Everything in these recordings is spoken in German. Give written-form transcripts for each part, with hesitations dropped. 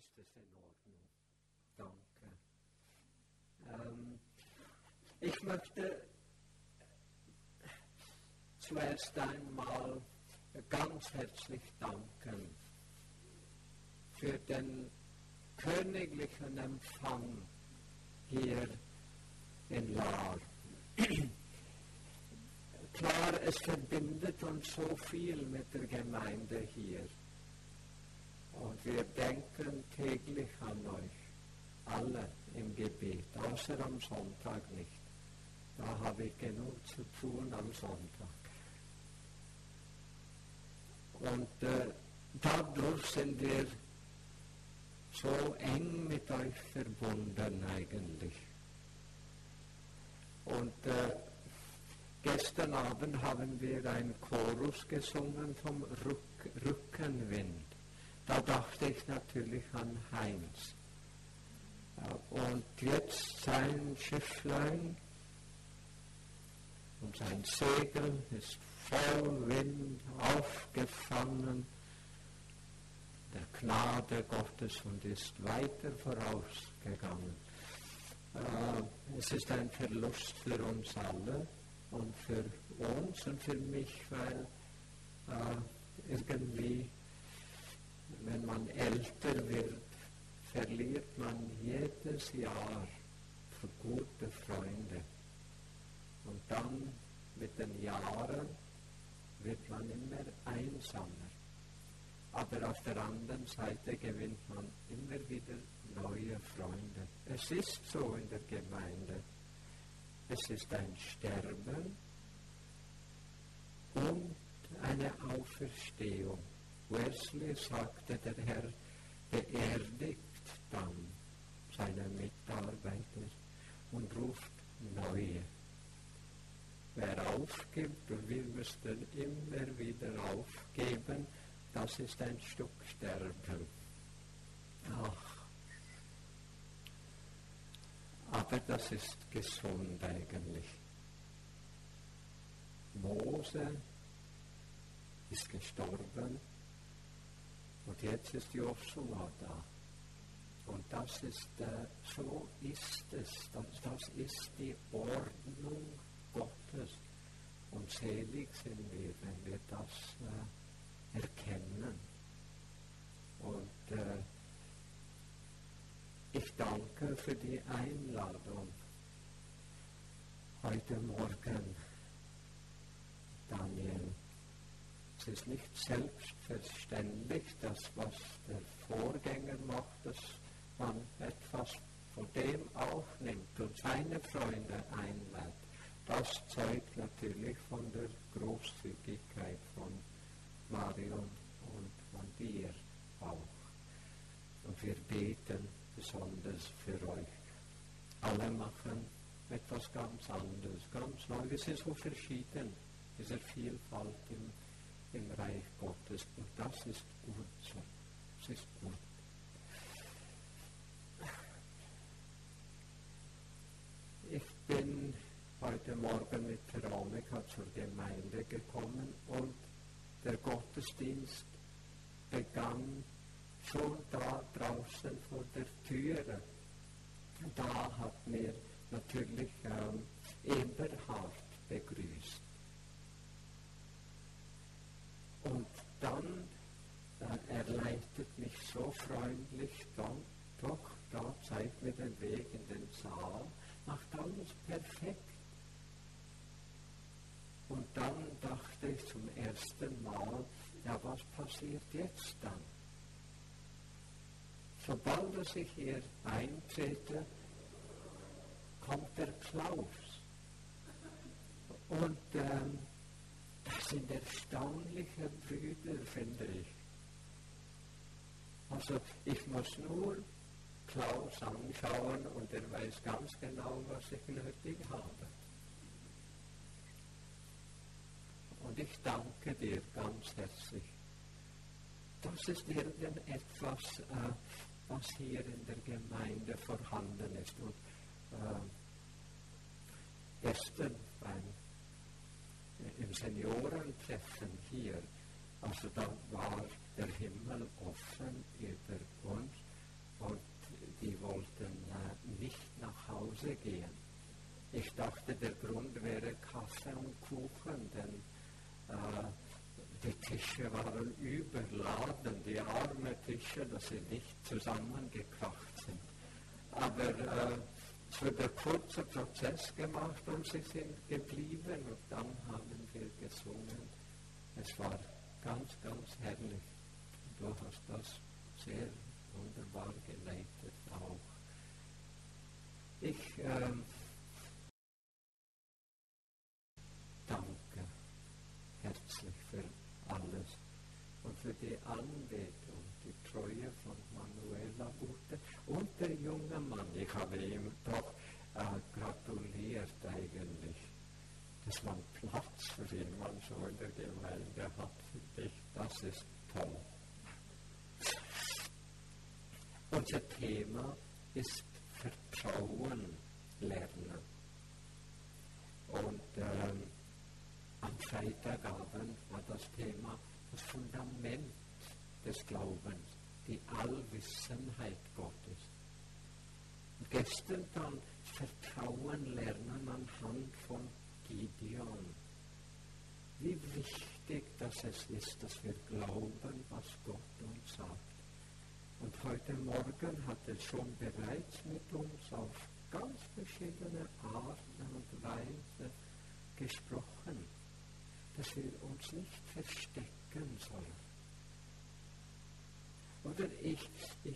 ist es in Ordnung. Danke. Ich möchte zuerst einmal ganz herzlich danken für den königlichen Empfang hier in Lahr. Klar, es verbindet uns so viel mit der Gemeinde hier. Und wir denken täglich an euch, alle im Gebet, außer am Sonntag nicht. Da habe ich genug zu tun am Sonntag. Und dadurch sind wir so eng mit euch verbunden eigentlich. Und gestern Abend haben wir einen Chorus gesungen vom Rückenwind. Da dachte ich natürlich an Heinz. Und jetzt sein Schifflein und sein Segel ist voll Wind aufgefangen, der Gnade Gottes, und ist weiter vorausgegangen. Es ist ein Verlust für uns alle und für uns und für mich, weil irgendwie, wenn man älter wird, verliert man jedes Jahr gute Freunde. Und dann mit den Jahren wird man immer einsamer. Aber auf der anderen Seite gewinnt man immer wieder neue Freunde. Es ist so in der Gemeinde. Es ist ein Sterben und eine Auferstehung. Wesley sagte, der Herr beerdigt dann seine Mitarbeiter und ruft neue. Wer aufgibt, und wir müssten immer wieder aufgeben, das ist ein Stück Sterben. Ach. Aber das ist gesund eigentlich. Mose ist gestorben und jetzt ist Josua da. Und das ist, so ist es. Das ist die Ordnung Gottes. Und selig sind wir, wenn wir das erkennen. Und ich danke für die Einladung heute Morgen, Daniel. Es ist nicht selbstverständlich, dass was der Vorgänger macht, dass man etwas von dem aufnimmt und seine Freunde einlädt. Das zeugt natürlich von der Großzügigkeit von Marion und von dir auch. Und wir beten besonders für euch. Alle machen etwas ganz anderes, ganz neu. Wir sind so verschieden, diese Vielfalt im Reich Gottes. Und das ist gut so. Es ist gut. Ich bin heute Morgen mit Veronika zur Gemeinde gekommen und der Gottesdienst begann schon da draußen vor der Türe. Da hat mir natürlich Eberhard begrüßt. Und dann, er leitet mich so freundlich, doch, da zeigt mir den Weg in den Saal, macht alles perfekt. Und dann dachte ich zum ersten Mal, ja, was passiert jetzt dann? Sobald ich hier eintrete, kommt der Klaus. Und das sind erstaunliche Brüder, finde ich. Also ich muss nur Klaus anschauen und er weiß ganz genau, was ich nötig habe. Und ich danke dir ganz herzlich. Das ist irgendetwas, was hier in der Gemeinde vorhanden ist. Und gestern im Seniorentreffen hier, also da war der Himmel offen über uns Ich dachte, der Grund wäre Kaffee und Kuchen, denn die Tische waren überladen, die armen Tische, dass sie nicht zusammengekracht sind. Aber es wurde ein kurzer Prozess gemacht und sie sind geblieben und dann haben wir gesungen. Es war ganz, ganz herrlich. Du hast das sehr wunderbar geleitet auch. Ich danke herzlich für alles und für die Anbetung, die Treue von Manuela Ute und der junge Mann. Ich habe ihm doch gratuliert eigentlich, dass man Platz für ihn man so in der Gemeinde hat. Finde ich, das ist toll. Unser Thema ist Vertrauen lernen. Und am Freitagabend war das Thema das Fundament des Glaubens, die Allwissenheit Gottes. Und gestern dann Vertrauen lernen anhand von Gideon. Wie wichtig das ist, dass wir glauben, was Gott uns sagt. Und heute Morgen hat er schon bereits mit uns auf ganz verschiedene Arten und Weise gesprochen, dass wir uns nicht verstecken sollen. Oder ich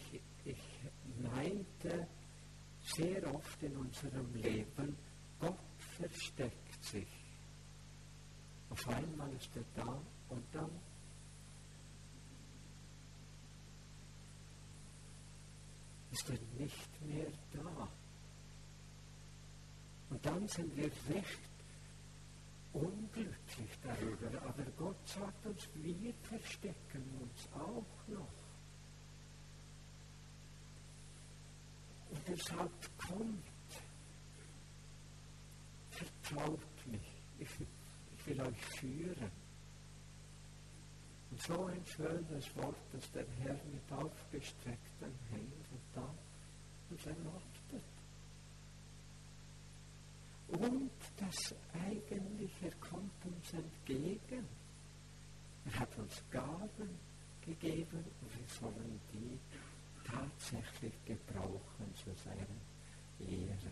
meinte sehr oft in unserem Leben, Gott versteckt sich. Auf einmal ist er da und dann ist er nicht mehr da. Und dann sind wir recht unglücklich darüber. Aber Gott sagt uns, wir verstecken uns auch noch. Und er sagt, kommt, vertraut mich, ich will euch führen. Und so ein schönes Wort, dass der Herr mit aufgestreckten Händen da uns erwartet. Und das eigentlich, er kommt uns entgegen. Er hat uns Gaben gegeben und wir sollen die tatsächlich gebrauchen zu seiner Ehre.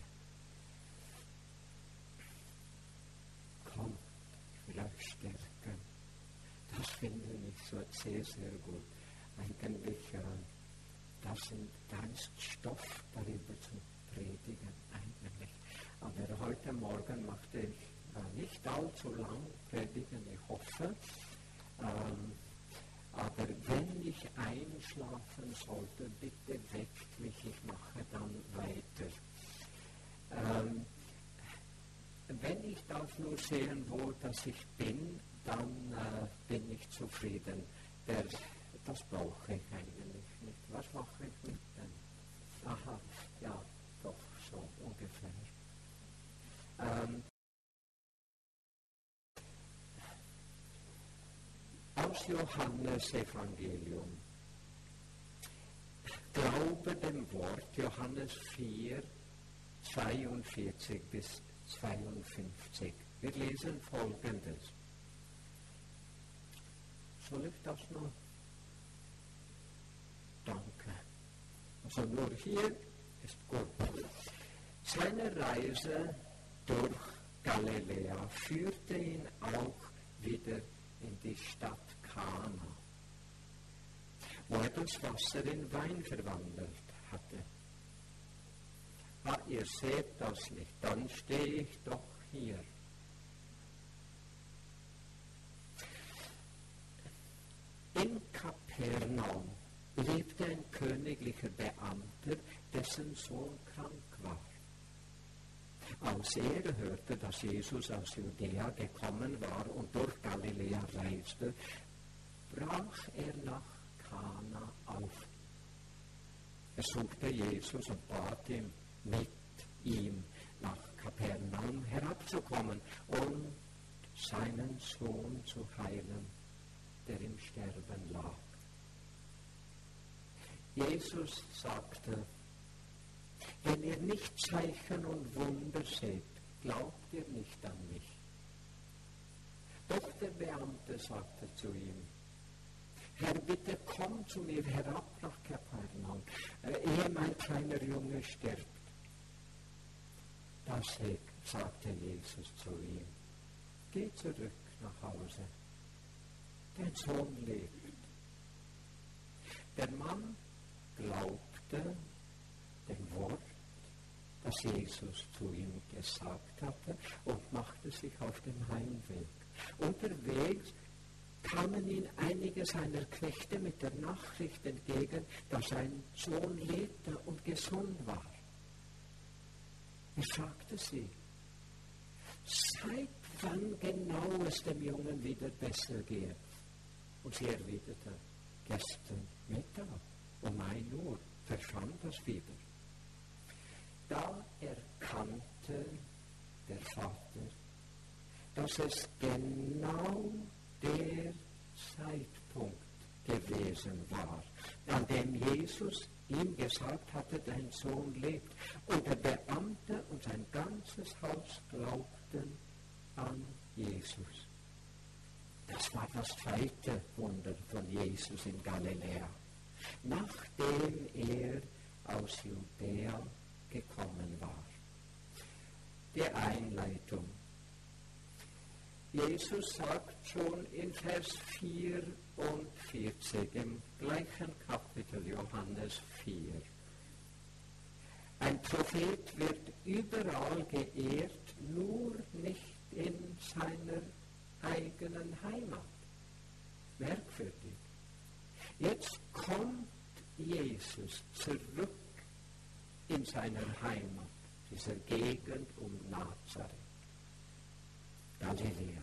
Kommt, ich will euch stärken. Das finde ich so sehr, sehr gut. Eigentlich, da ist Stoff darüber zu predigen, eigentlich. Aber heute Morgen möchte ich nicht allzu lang predigen, ich hoffe. Aber wenn ich einschlafen sollte, bitte weckt mich, ich mache dann weiter. Wenn ich das nur sehen, wo dass ich bin, dann bin ich zufrieden. Das brauche ich eigentlich nicht. Was mache ich mit dem? Aha, ja, doch, so ungefähr. Aus Johannes Evangelium. Glaube dem Wort, Johannes 4, 42 bis 52. Wir lesen Folgendes. Soll ich das noch? Danke. Also nur hier ist gut. Seine Reise durch Galiläa führte ihn auch wieder in die Stadt Kana, wo er das Wasser in Wein verwandelt hatte. Ihr seht das nicht, dann stehe ich doch hier. In Kapernaum lebte ein königlicher Beamter, dessen Sohn krank war. Als er hörte, dass Jesus aus Judäa gekommen war und durch Galiläa reiste, brach er nach Kana auf. Er suchte Jesus und bat ihn, mit ihm nach Kapernaum herabzukommen und seinen Sohn zu heilen, der im Sterben lag. Jesus sagte, wenn ihr nicht Zeichen und Wunder seht, glaubt ihr nicht an mich? Doch der Beamte sagte zu ihm, Herr, bitte komm zu mir herab nach Kapernaum, ehe mein kleiner Junge stirbt. Da sagte Jesus zu ihm, geh zurück nach Hause, dein Sohn lebt. Der Mann glaubte dem Wort, das Jesus zu ihm gesagt hatte, und machte sich auf den Heimweg. Unterwegs kamen ihm einige seiner Knechte mit der Nachricht entgegen, dass sein Sohn lebte und gesund war. Er fragte sie, seit wann genau es dem Jungen wieder besser geht? Und sie erwiderte, gestern Mittag um 1 Uhr verschwand das Fieber. Da erkannte der Vater, dass es genau der Zeitpunkt gewesen war, an dem Jesus ihm gesagt hatte, dein Sohn lebt. Und der Beamte und sein ganzes Haus glaubten an Jesus. Das war das zweite Wunder von Jesus in Galiläa, nachdem er aus Judäa gekommen war. Die Einleitung. Jesus sagt schon in Vers 44 im gleichen Kapitel Johannes 4. Ein Prophet wird überall geehrt, nur nicht in seiner eigenen Heimat. Merkwürdig. Jetzt kommt Jesus zurück in seiner Heimat, dieser Gegend um Nazareth, Galiläa.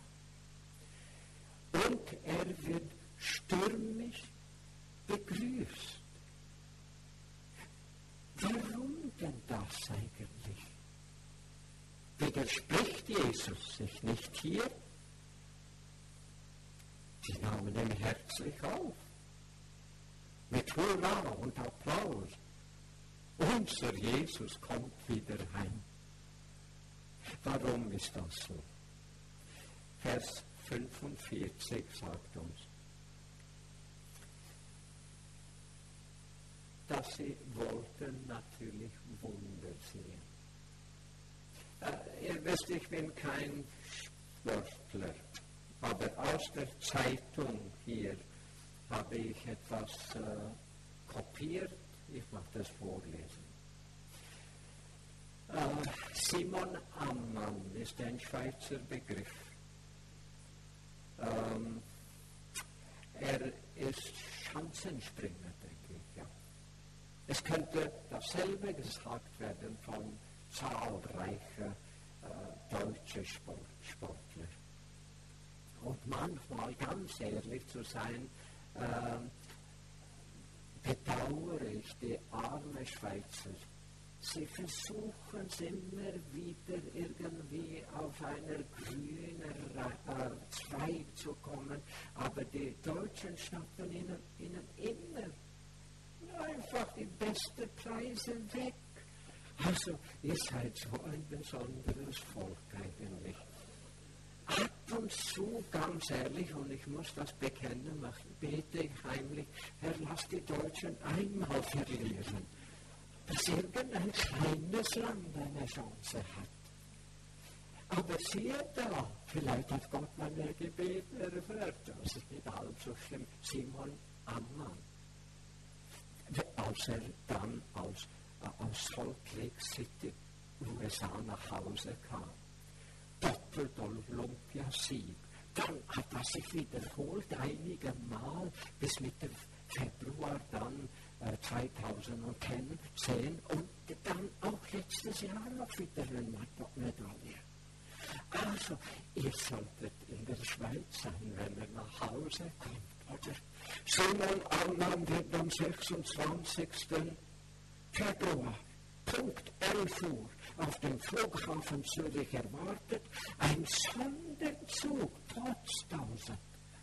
Und er wird stürmisch begrüßt. Warum denn das eigentlich? Widerspricht Jesus sich nicht hier? Sie nahmen ihn herzlich auf. Mit Hurra und Applaus. Unser Jesus kommt wieder heim. Warum ist das so? Vers 45 sagt uns, dass sie wollten natürlich Wunder sehen. Ihr wisst, ich bin kein Sportler, aber aus der Zeitung hier habe ich etwas kopiert. Ich mag das vorlesen. Simon Ammann ist ein Schweizer Begriff. Er ist Schanzenspringer, denke ich. Ja. Es könnte dasselbe gesagt werden von zahlreichen deutschen Sportlern. Und manchmal, ganz ehrlich zu sein, bedauere ich die armen Schweizer. Sie versuchen es immer wieder irgendwie auf einer grünen Zweig zu kommen, aber die Deutschen schnappen ihnen immer einfach die besten Preise weg. Also, ihr seid so ein besonderes Volk eigentlich. Ab und zu, ganz ehrlich, und ich muss das bekennen, bete ich heimlich, Herr, lass die Deutschen einmal verlieren, dass irgendein kleines Land eine Chance hat. Aber siehe da, vielleicht hat Gott meine Gebete erhört, das ist nicht allzu schlimm. Simon Ammann, als er dann aus Salt Lake City, USA, nach Hause kam, Doppel-Olympiasieg. Dann hat er sich wiederholt einige Mal bis Mitte Februar dann 2010 und dann auch letztes Jahr noch wieder eine Medaille. Also, ihr solltet in der Schweiz sein, wenn er nach Hause kommt, oder? Simon Ammann wird am 26. Februar, Punkt 11 Uhr, auf dem Flughafen Zürich erwartet, ein Sonderzug, trotz 1000,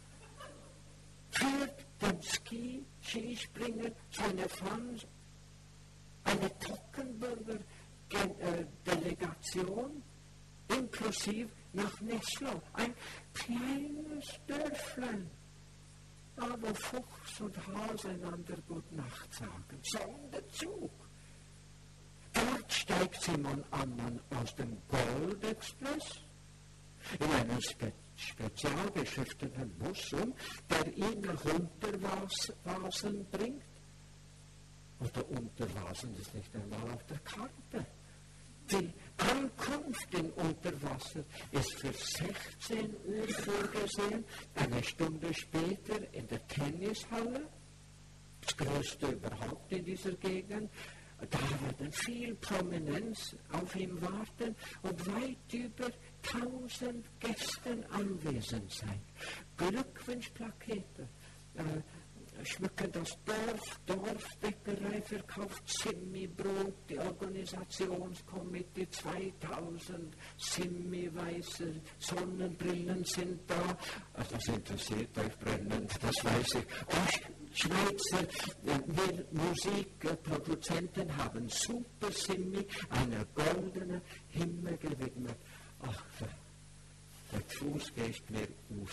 führt den Skispringen seine Fans, eine Toggenburger Delegation inklusive nach Neslo, ein kleines Dörflein, da wo Fuchs und Hase einander Gute Nacht sagen. Sonderzug. Dort steigt Simon Ammann aus dem Gold Express in einen spezial beschrifteten Bus der ihn nach Unterwasen bringt. Und der Unterwasen ist nicht einmal auf der Karte. Die Ankunft in Unterwasser ist für 16 Uhr vorgesehen, eine Stunde später in der Tennishalle, das größte überhaupt in dieser Gegend. Da werden viel Prominenz auf ihm warten und weit über 1000 Gäste anwesend sein. Glückwunschplakete schmücken das Dorf, Dorfbäckerei verkauft Simmi-Brot, die Organisationskomitee, 2000 Simmi-weiße Sonnenbrillen sind da. Also das interessiert euch brennend, das weiß ich. Und Schweizer Musikproduzenten haben Super Simmi einer goldenen Himmel gewidmet. Ach, der Fuß geht mir aus.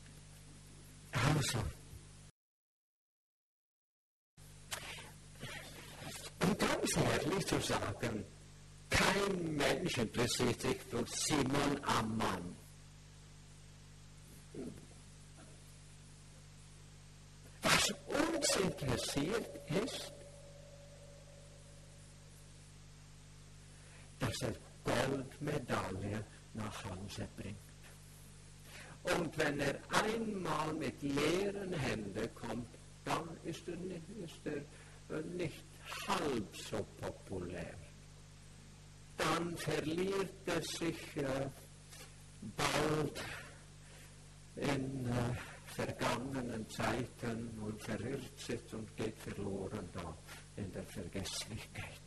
Also, um ganz ehrlich zu sagen, kein Mensch interessiert sich für Simon Ammann. Was uns interessiert ist, dass er Goldmedaille nach Hause bringt. Und wenn er einmal mit leeren Händen kommt, dann ist er nicht halb so populär. Dann verliert er sich bald in vergangenen Zeiten und verirrt sich und geht verloren da in der Vergesslichkeit.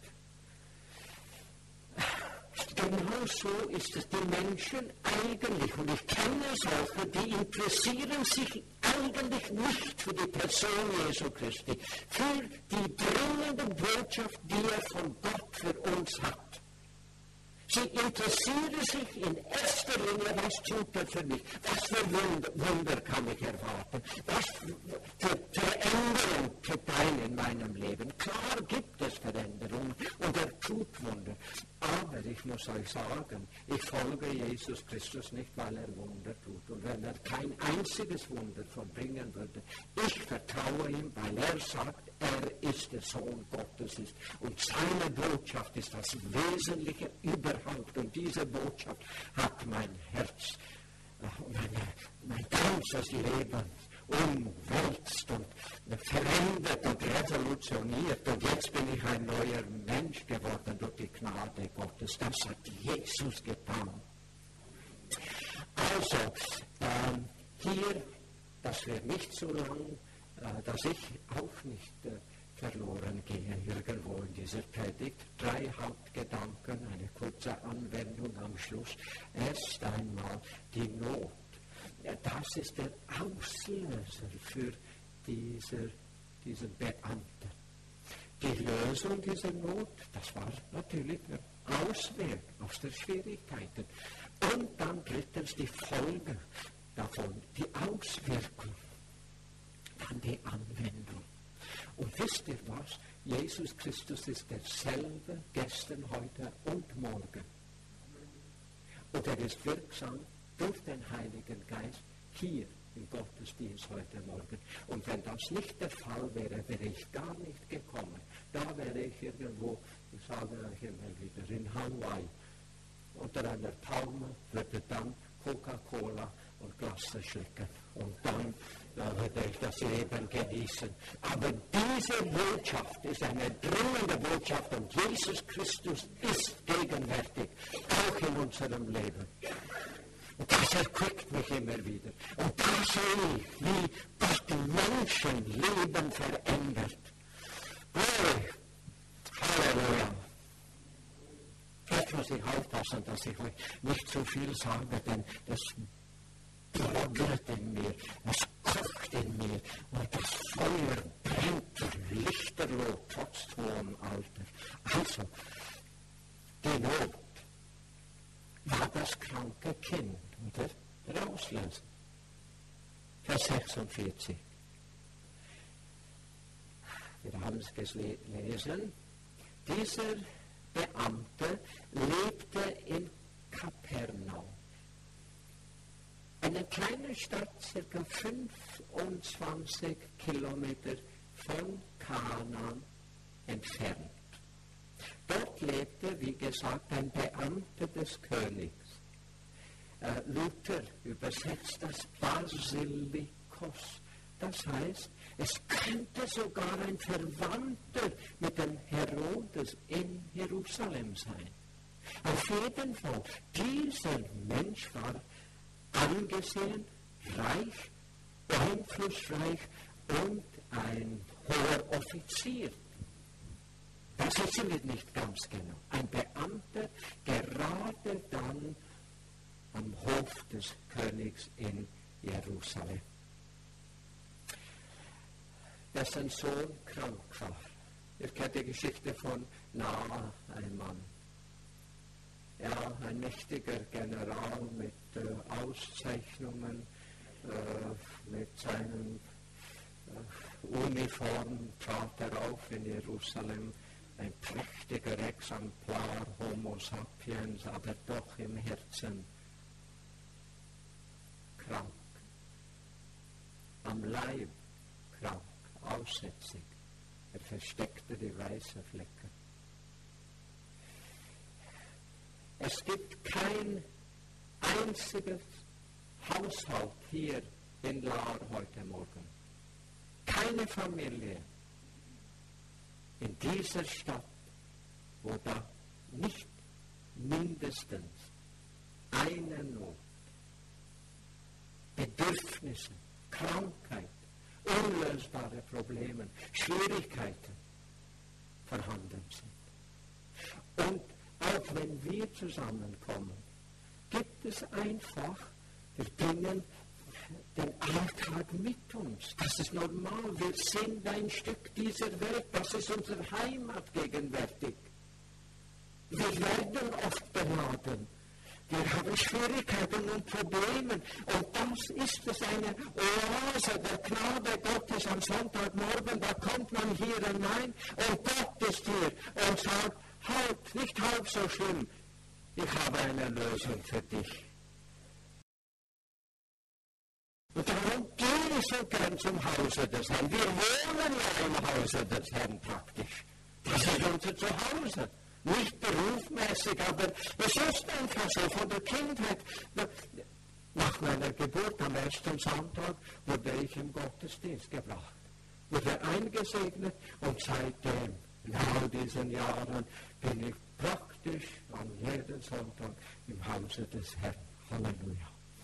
Genau so ist es die Menschen eigentlich, und ich kenne solche, die interessieren sich eigentlich nicht für die Person Jesu Christi, für die dringende Botschaft, die er von Gott für uns hat. Sie interessieren sich in erster Linie, was tut er für mich, was für Wunder kann ich erwarten, was für Veränderung tritt ein in meinem Leben. Klar gibt es Veränderungen und er tut Wunder. Aber ich muss euch sagen, ich folge Jesus Christus nicht, weil er Wunder tut. Und wenn er kein einziges Wunder vollbringen würde, ich vertraue ihm, weil er sagt, er ist der Sohn Gottes ist. Und seine Botschaft ist das Wesentliche überhaupt. Und diese Botschaft hat mein Herz, mein ganzes Leben umwälzt und verändert und revolutioniert. Und jetzt bin ich ein neuer Mensch geworden durch die Gnade Gottes. Das hat Jesus getan. Also, hier, das wird nicht so lang, dass ich auch nicht verloren gehe irgendwo in dieser Predigt. 3 Hauptgedanken, eine kurze Anwendung am Schluss. Erst einmal die Not. Das ist der Auslöser für diesen Beamten. Die Lösung dieser Not, das war natürlich der Ausweg aus der Schwierigkeiten. Und dann drittens die Folge davon, die Auswirkung, dann die Anwendung. Und wisst ihr was? Jesus Christus ist derselbe gestern, heute und morgen. Und er ist wirksam durch den Heiligen Geist hier im Gottesdienst heute Morgen. Und wenn das nicht der Fall wäre, wäre ich gar nicht gekommen. Da wäre ich irgendwo, ich sage euch immer wieder, in Hawaii. Unter einer Palme würde dann Coca-Cola und Gläser schlucken. Und dann würde ich das Leben genießen. Aber diese Botschaft ist eine dringende Botschaft und Jesus Christus ist gegenwärtig, auch in unserem Leben. Und das erquickt mich immer wieder. Und da sehe ich, wie Gott Menschenleben verändert. Glory. Halleluja. Jetzt muss ich aufpassen, dass ich euch nicht zu viel sage, denn das brodelt in mir, es kocht in mir und das Feuer brennt lichterloh trotz hohem Alter. Also, die Not. war das kranke Kind, oder? Der Auslöser. Vers 46. Wir haben es gelesen. Dieser Beamte lebte in Kapernaum. Eine kleine Stadt, ca. 25 Kilometer von Kanaan entfernt. Dort lebte, wie gesagt, ein Beamter des Königs. Luther übersetzt das Basilikos. Das heißt, es könnte sogar ein Verwandter mit dem Herodes in Jerusalem sein. Auf jeden Fall, dieser Mensch war angesehen, reich, einflussreich und ein hoher Offizier. Das wissen wir nicht ganz genau. Ein Beamter, gerade dann am Hof des Königs in Jerusalem. Dessen Sohn krank war. Ihr kennt die Geschichte von Naaman. Ja, ein mächtiger General mit Auszeichnungen, mit seinen Uniform trat er auf in Jerusalem. Ein prächtiger Exemplar Homo sapiens, aber doch im Herzen krank. Am Leib krank, aussätzig. Er versteckte die weißen Flecken. Es gibt kein einziges Haushalt hier in Lahr heute Morgen. Keine Familie in dieser Stadt, wo da nicht mindestens eine Not, Bedürfnisse, Krankheit, unlösbare Probleme, Schwierigkeiten vorhanden sind. Und auch wenn wir zusammenkommen, gibt es einfach, wir bringen den Alltag mit uns. Das ist normal. Wir sind ein Stück dieser Welt. Das ist unsere Heimat gegenwärtig. Wir werden oft beladen. Wir haben Schwierigkeiten und Probleme. Und das ist es, eine Oase der Gnade Gottes am Sonntagmorgen. Da kommt man hier hinein und Gott ist hier und sagt, nicht halb so schlimm. Ich habe eine Lösung für dich. Und darum gehe ich so gern zum Hause des Herrn. Wir wohnen ja im Hause des Herrn praktisch. Das ist unser Zuhause. Nicht berufsmäßig, aber es ist einfach so von der Kindheit. Nach meiner Geburt am ersten Sonntag wurde ich im Gottesdienst gebracht. Wurde eingesegnet und seitdem, in all diesen Jahren, bin ich praktisch an jedem Sonntag im Hause des Herrn. Halleluja.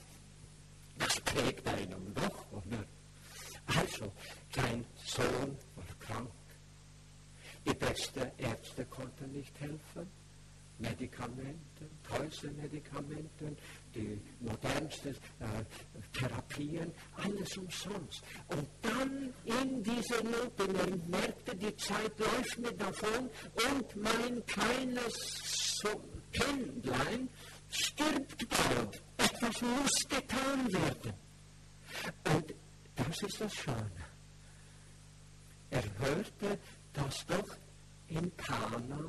Das prägt einen doch, oder? Also, sein Sohn war krank. Die besten Ärzte konnten nicht helfen. Medikamenten, teuerste Medikamenten, die modernsten Therapien, alles umsonst. Und dann in dieser Not, er merkte, die Zeit läuft mir davon und mein kleines Kindlein stirbt bald. Etwas muss getan werden. Und das ist das Schöne. Er hörte, dass doch in Kana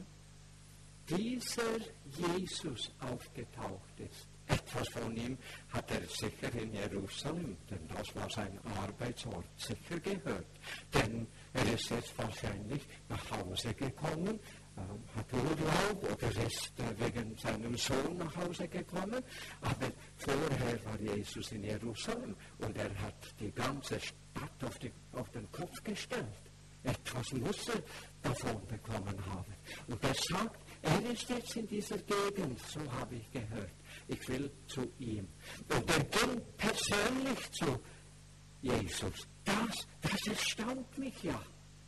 dieser Jesus aufgetaucht ist. Etwas von ihm hat er sicher in Jerusalem, denn das war sein Arbeitsort, sicher gehört. Denn er ist jetzt wahrscheinlich nach Hause gekommen, hat Urlaub oder ist wegen seinem Sohn nach Hause gekommen. Aber vorher war Jesus in Jerusalem und er hat die ganze Stadt auf den Kopf gestellt. Etwas muss er davon bekommen haben. Und er sagt, er ist jetzt in dieser Gegend, so habe ich gehört. Ich will zu ihm. Und er ging persönlich zu Jesus. Das erstaunt mich ja.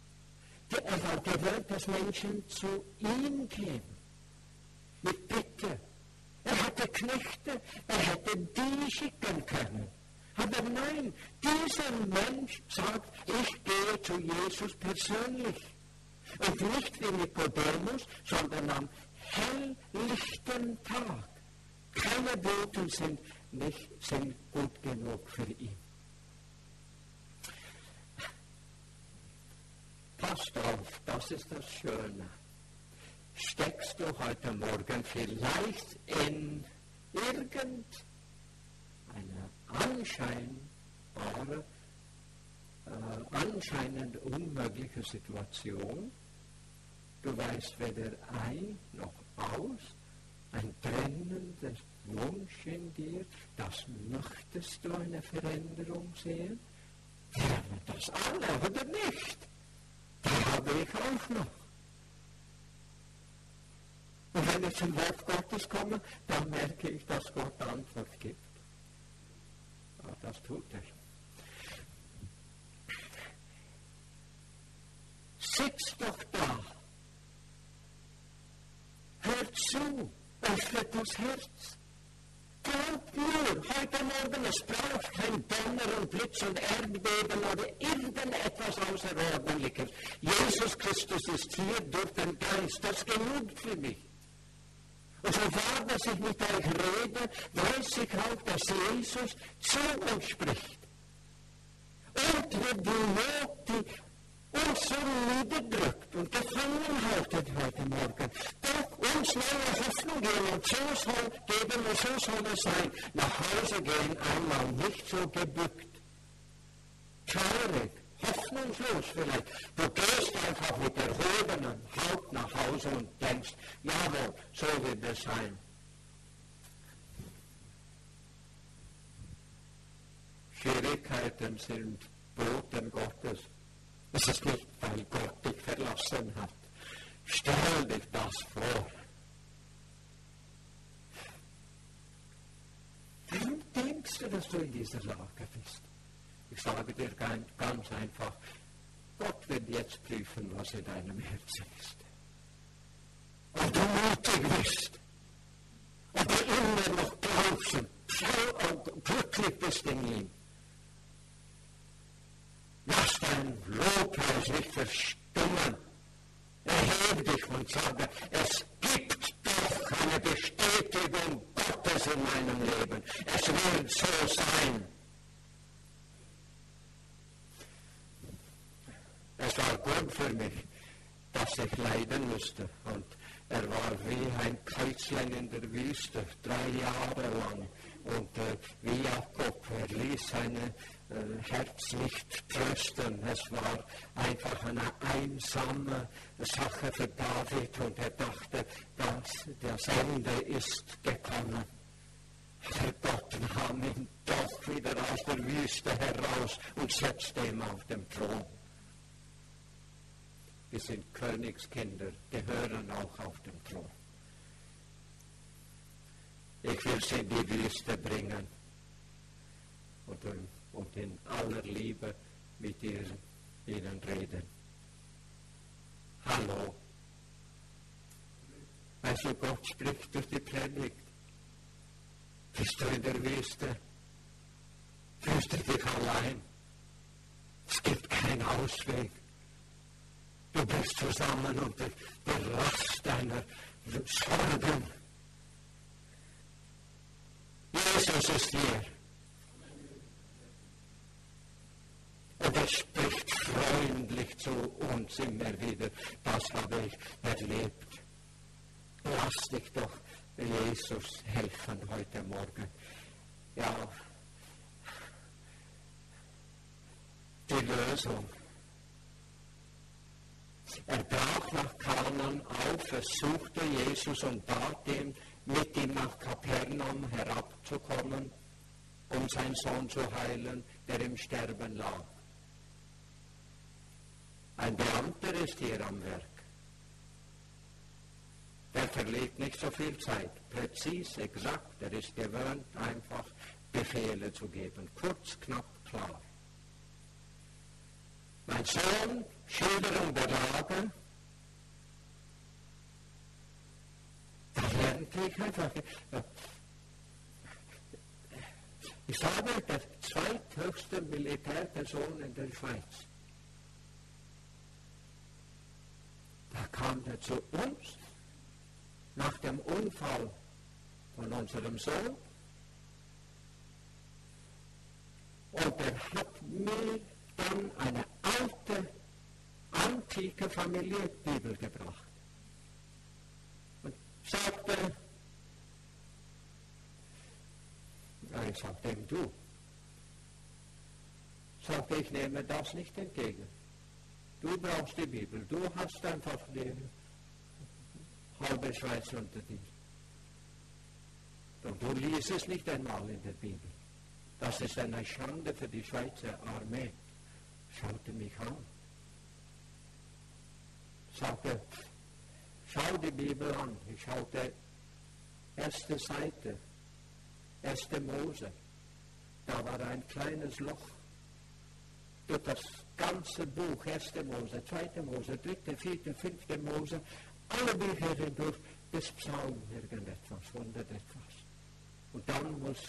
Er war gewöhnt, dass Menschen zu ihm gehen. Mit Bitte. Er hatte Knechte, er hätte die schicken können. Aber nein, dieser Mensch sagt, ich gehe zu Jesus persönlich. Und nicht wie Nikodemus, sondern am helllichten Tag. Keine Böten sind gut genug für ihn. Passt auf, das ist das Schöne. Steckst du heute Morgen vielleicht in irgendeine anscheinend unmögliche Situation? Du weißt weder ein noch aus, ein brennender Wunsch in dir, das möchtest du eine Veränderung sehen? Wären das alle oder nicht? Die habe ich auch noch. Und wenn ich zum Wort Gottes komme, dann merke ich, dass Gott Antwort gibt. Ja, das tut er. Sitz doch da. Hört zu. Öffnet das Herz. Glaubt nur, heute Morgen, es braucht kein Donner und Blitz und Erdbeben oder irgendetwas Außerordentliches. Jesus Christus ist hier durch den Geist. Das genügt für mich. Und so wahr, dass ich mit euch rede, weiß ich auch, dass Jesus zu uns spricht. Und mit die Not, die uns so niederdrückt und gefangen haltet heute Morgen, doch uns neue Hoffnung geben und so soll es sein. Nach Hause gehen einmal nicht so gebückt. Traurig, hoffnungslos vielleicht. Du gehst einfach mit erhobenem Haupt nach Hause und denkst, jawohl, so wird es sein. Schwierigkeiten sind Boten Gottes. Es ist nicht, weil Gott dich verlassen hat. Stell dich das vor. Warum denkst du, dass du in dieser Lage bist? Ich sage dir ganz einfach, Gott wird jetzt prüfen, was in deinem Herzen ist. Ob du mutig bist, ob du immer noch glaubst und glücklich bist in ihm. Lass dein Lobpreis nicht verstummen. Erhebe dich und sage, es gibt doch eine Bestätigung Gottes in meinem Leben. Es wird so sein. Es war gut für mich, dass ich leiden musste. Und er war wie ein Käuzlein in der Wüste, 3 Jahre lang. Und wie Jakob, er ließ sein Herz nicht trösten. Es war einfach eine einsame Sache für David. Und er dachte, dass das Ende ist gekommen. Aber Gott nahm ihn doch wieder aus der Wüste heraus und setzte ihn auf den Thron. Wir sind Königskinder, gehören auch auf den Thron. Ich will sie in die Wüste bringen und in aller Liebe mit ihnen reden. Hallo. Also Gott spricht durch die Predigt. Bist du in der Wüste? Fühlst du dich allein? Es gibt keinen Ausweg. Du bist zusammen unter der Last deiner Sorgen. Jesus ist hier. Und er spricht freundlich zu uns immer wieder. Das habe ich erlebt. Lass dich doch Jesus helfen heute Morgen. Ja, die Lösung. Er brach nach Kanaan auf, es suchte Jesus und bat ihn, mit ihm nach Kapernaum herabzukommen, um seinen Sohn zu heilen, der im Sterben lag. Ein Beamter ist hier am Werk. Der verliert nicht so viel Zeit. Präzis, exakt, er ist gewöhnt, einfach Befehle zu geben. Kurz, knapp, klar. Mein Sohn, Schilderung der Lage, da lernte ich einfach. Ich habe der zweithöchste Militärperson in der Schweiz. Da kam er zu uns nach dem Unfall von unserem Sohn. Und er hat mir dann eine alte, antike Familienbibel gebracht. Und sagte, ich sagte ihm, du, sagte, ich nehme das nicht entgegen. Du brauchst die Bibel, du hast einfach die halbe Schweiz unter dir. Und du liest es nicht einmal in der Bibel. Das ist eine Schande für die Schweizer Armee. Schaute mich an. Sagte, schau die Bibel an. Ich schaute erste Seite, 1. Mose. Da war ein kleines Loch. Durch das ganze Buch, 1. Mose, 2. Mose, 3., 4., 5. Mose, alle Bücher hindurch, bis Psalm irgendetwas, 100 etwas. Und dann muss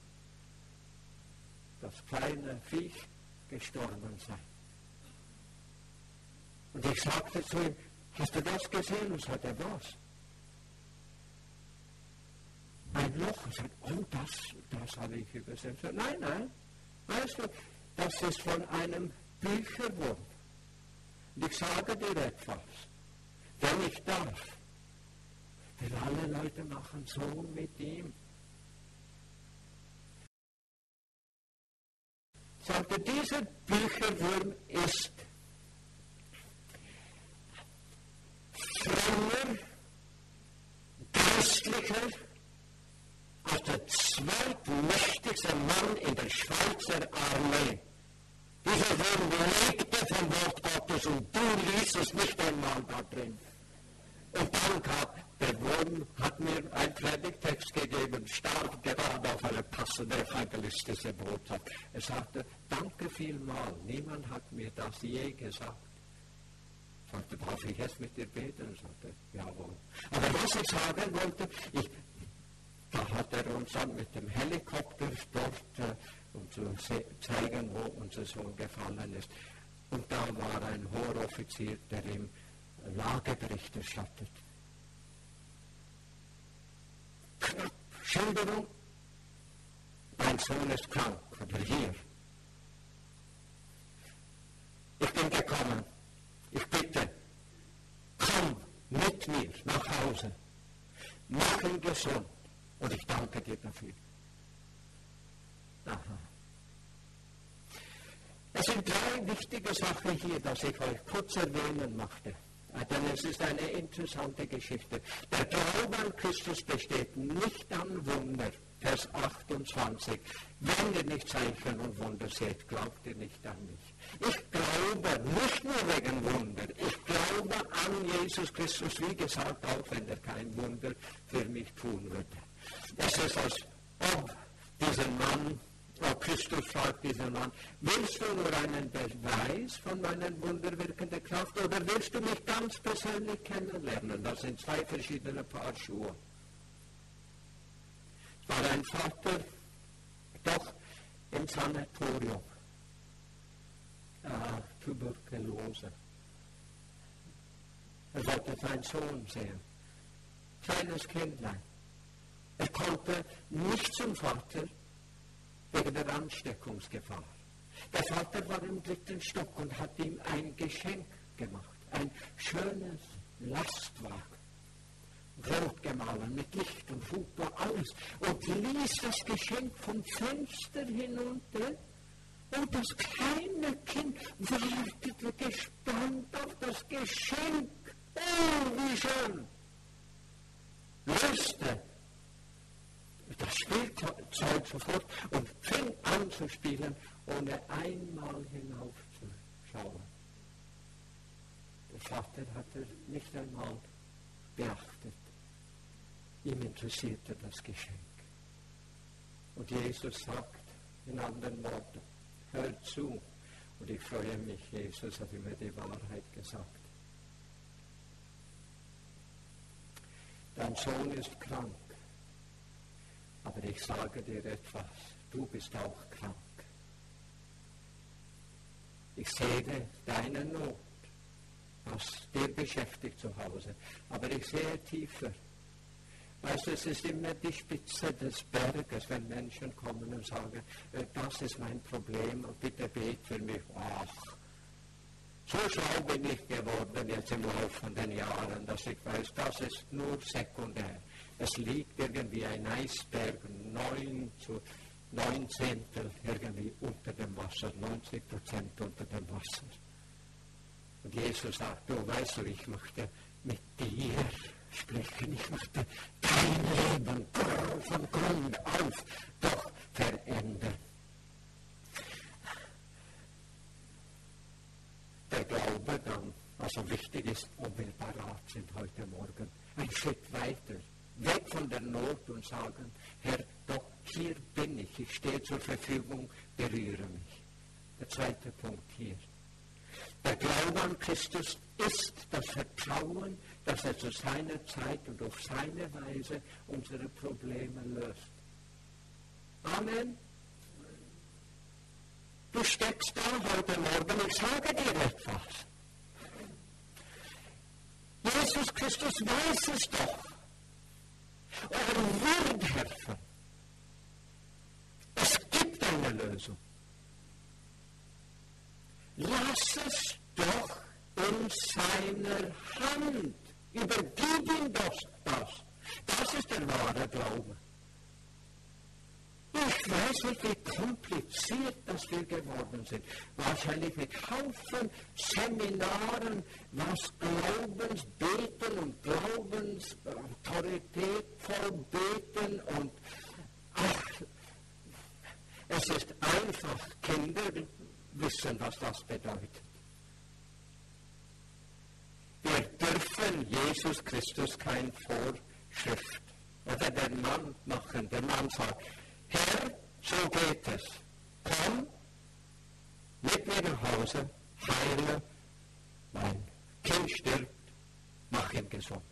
das kleine Viech gestorben sein. Und ich sagte zu ihm, hast du das gesehen? Und sagte, was? Ein Loch. Ich sagte, oh, das habe ich übersehen. Ich sagte, nein, weißt du, das ist von einem Bücherwurm. Und ich sage dir etwas, wenn ich darf, denn alle Leute machen so mit ihm. Sagte, dieser Bücherwurm ist frommer, geistlicher als der zweitmächtigste Mann in der Schweizer Armee. Dieser Wurm lebte vom Wort Gottes und du liest es nicht einmal da drin. Und dann gab der Wurm, hat mir einen Predigtext gegeben, stark gerade auf eine passende evangelistische Botschaft. Er sagte, danke vielmal, niemand hat mir das je gesagt. Ich sagte, darf ich jetzt mit dir beten? Er sagte, jawohl. Aber was ich sagen wollte, da hat er uns dann mit dem Helikopter dort, um zu zeigen, wo unser Sohn gefallen ist. Und da war ein hoher Offizier, der ihm Lagebericht erstattet. Knapp, Schilderung, mein Sohn ist krank, oder hier. Ich bin gekommen, ich bitte, komm mit mir nach Hause, mach ihn gesund und ich danke dir dafür. Aha. Es sind 3 wichtige Sachen hier, dass ich euch kurz erwähnen möchte. Denn es ist eine interessante Geschichte. Der Glaube an Christus besteht nicht an Wunder. Vers 28. Wenn ihr nicht Zeichen und Wunder seht, glaubt ihr nicht an mich. Ich glaube nicht nur wegen Wunder. Ich glaube an Jesus Christus, wie gesagt, auch wenn er kein Wunder für mich tun würde. Es ist, als ob dieser Mann, Christus fragt diesen Mann, willst du nur einen Beweis von meiner wunderwirkenden Kraft oder willst du mich ganz persönlich kennenlernen? Das sind 2 verschiedene Paar Schuhe. Es war ein Vater, doch im Sanatorium, Tuberkulose. Er wollte seinen Sohn sehen, kleines Kindlein. Er konnte nicht zum Vater, wegen der Ansteckungsgefahr. Der Vater war im 3. Stock und hat ihm ein Geschenk gemacht. Ein schönes Lastwagen. Rot gemahlen, mit Licht und Hupe, alles. Und ließ das Geschenk vom Fenster hinunter. Und das kleine Kind wartete gespannt auf das Geschenk. Oh, wie schön! Löste das Spielzeug sofort und fing an zu spielen, ohne einmal hinaufzuschauen. Der Vater hatte nicht einmal beachtet. Ihm interessierte das Geschenk. Und Jesus sagt in anderen Worten, hört zu. Und ich freue mich, Jesus hat mir die Wahrheit gesagt. Dein Sohn ist krank. Aber ich sage dir etwas, du bist auch krank. Ich sehe deine Not, was dir beschäftigt zu Hause. Aber ich sehe tiefer. Weißt du, es ist immer die Spitze des Berges, wenn Menschen kommen und sagen, das ist mein Problem und bitte bet für mich. Ach, so schlau bin ich geworden jetzt im Laufe der Jahren, dass ich weiß, das ist nur sekundär. Es liegt irgendwie ein Eisberg, 9 Zehntel irgendwie unter dem Wasser, 90% unter dem Wasser. Und Jesus sagt, du weißt du, ich möchte mit dir sprechen, ich möchte dein Leben von Grund auf doch verändern. Der Glaube dann, also wichtig ist, ob wir parat sind heute Morgen, ein Schritt weiter, weg von der Not und sagen, Herr, doch hier bin ich stehe zur Verfügung, berühre mich. Der zweite Punkt hier. Der Glaube an Christus ist das Vertrauen, dass er zu seiner Zeit und auf seine Weise unsere Probleme löst. Amen. Du steckst da heute Morgen, ich sage dir etwas. Jesus Christus weiß es doch. Er wird helfen. Es gibt eine Lösung. Lass es doch in seiner Hand. Übergib ihm das. Das ist der wahre Glaube. Ich weiß nicht, wie kompliziert das wir geworden sind. Wahrscheinlich mit Haufen Seminaren, was Glaubensbeten und Glaubensautorität vollbeten und es ist einfach, Kinder wissen, was das bedeutet. Wir dürfen Jesus Christus keine Vorschrift oder den Mann machen. Der Mann sagt, Herr, so geht es. Komm mit mir nach Hause, heile mein Kind stirbt, mach ihn gesund.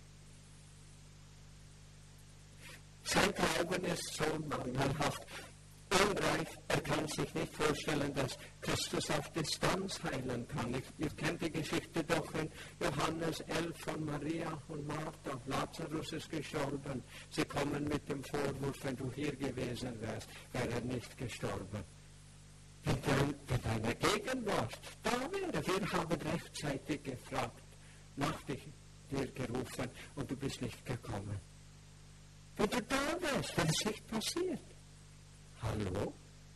Sein Glauben ist so mangelhaft, unreif. Er kann sich nicht vorstellen, dass Christus auf Distanz heilen kann. Ihr kennt die Geschichte doch in Johannes 11 von Maria und Martha. Lazarus ist gestorben. Sie kommen mit dem Vorwurf, wenn du hier gewesen wärst, wäre er nicht gestorben. Wenn deine Gegenwart da wäre, wir haben rechtzeitig gefragt, nach dir gerufen und du bist nicht gekommen. Wenn du da wärst, wäre es nicht passiert. Hallo?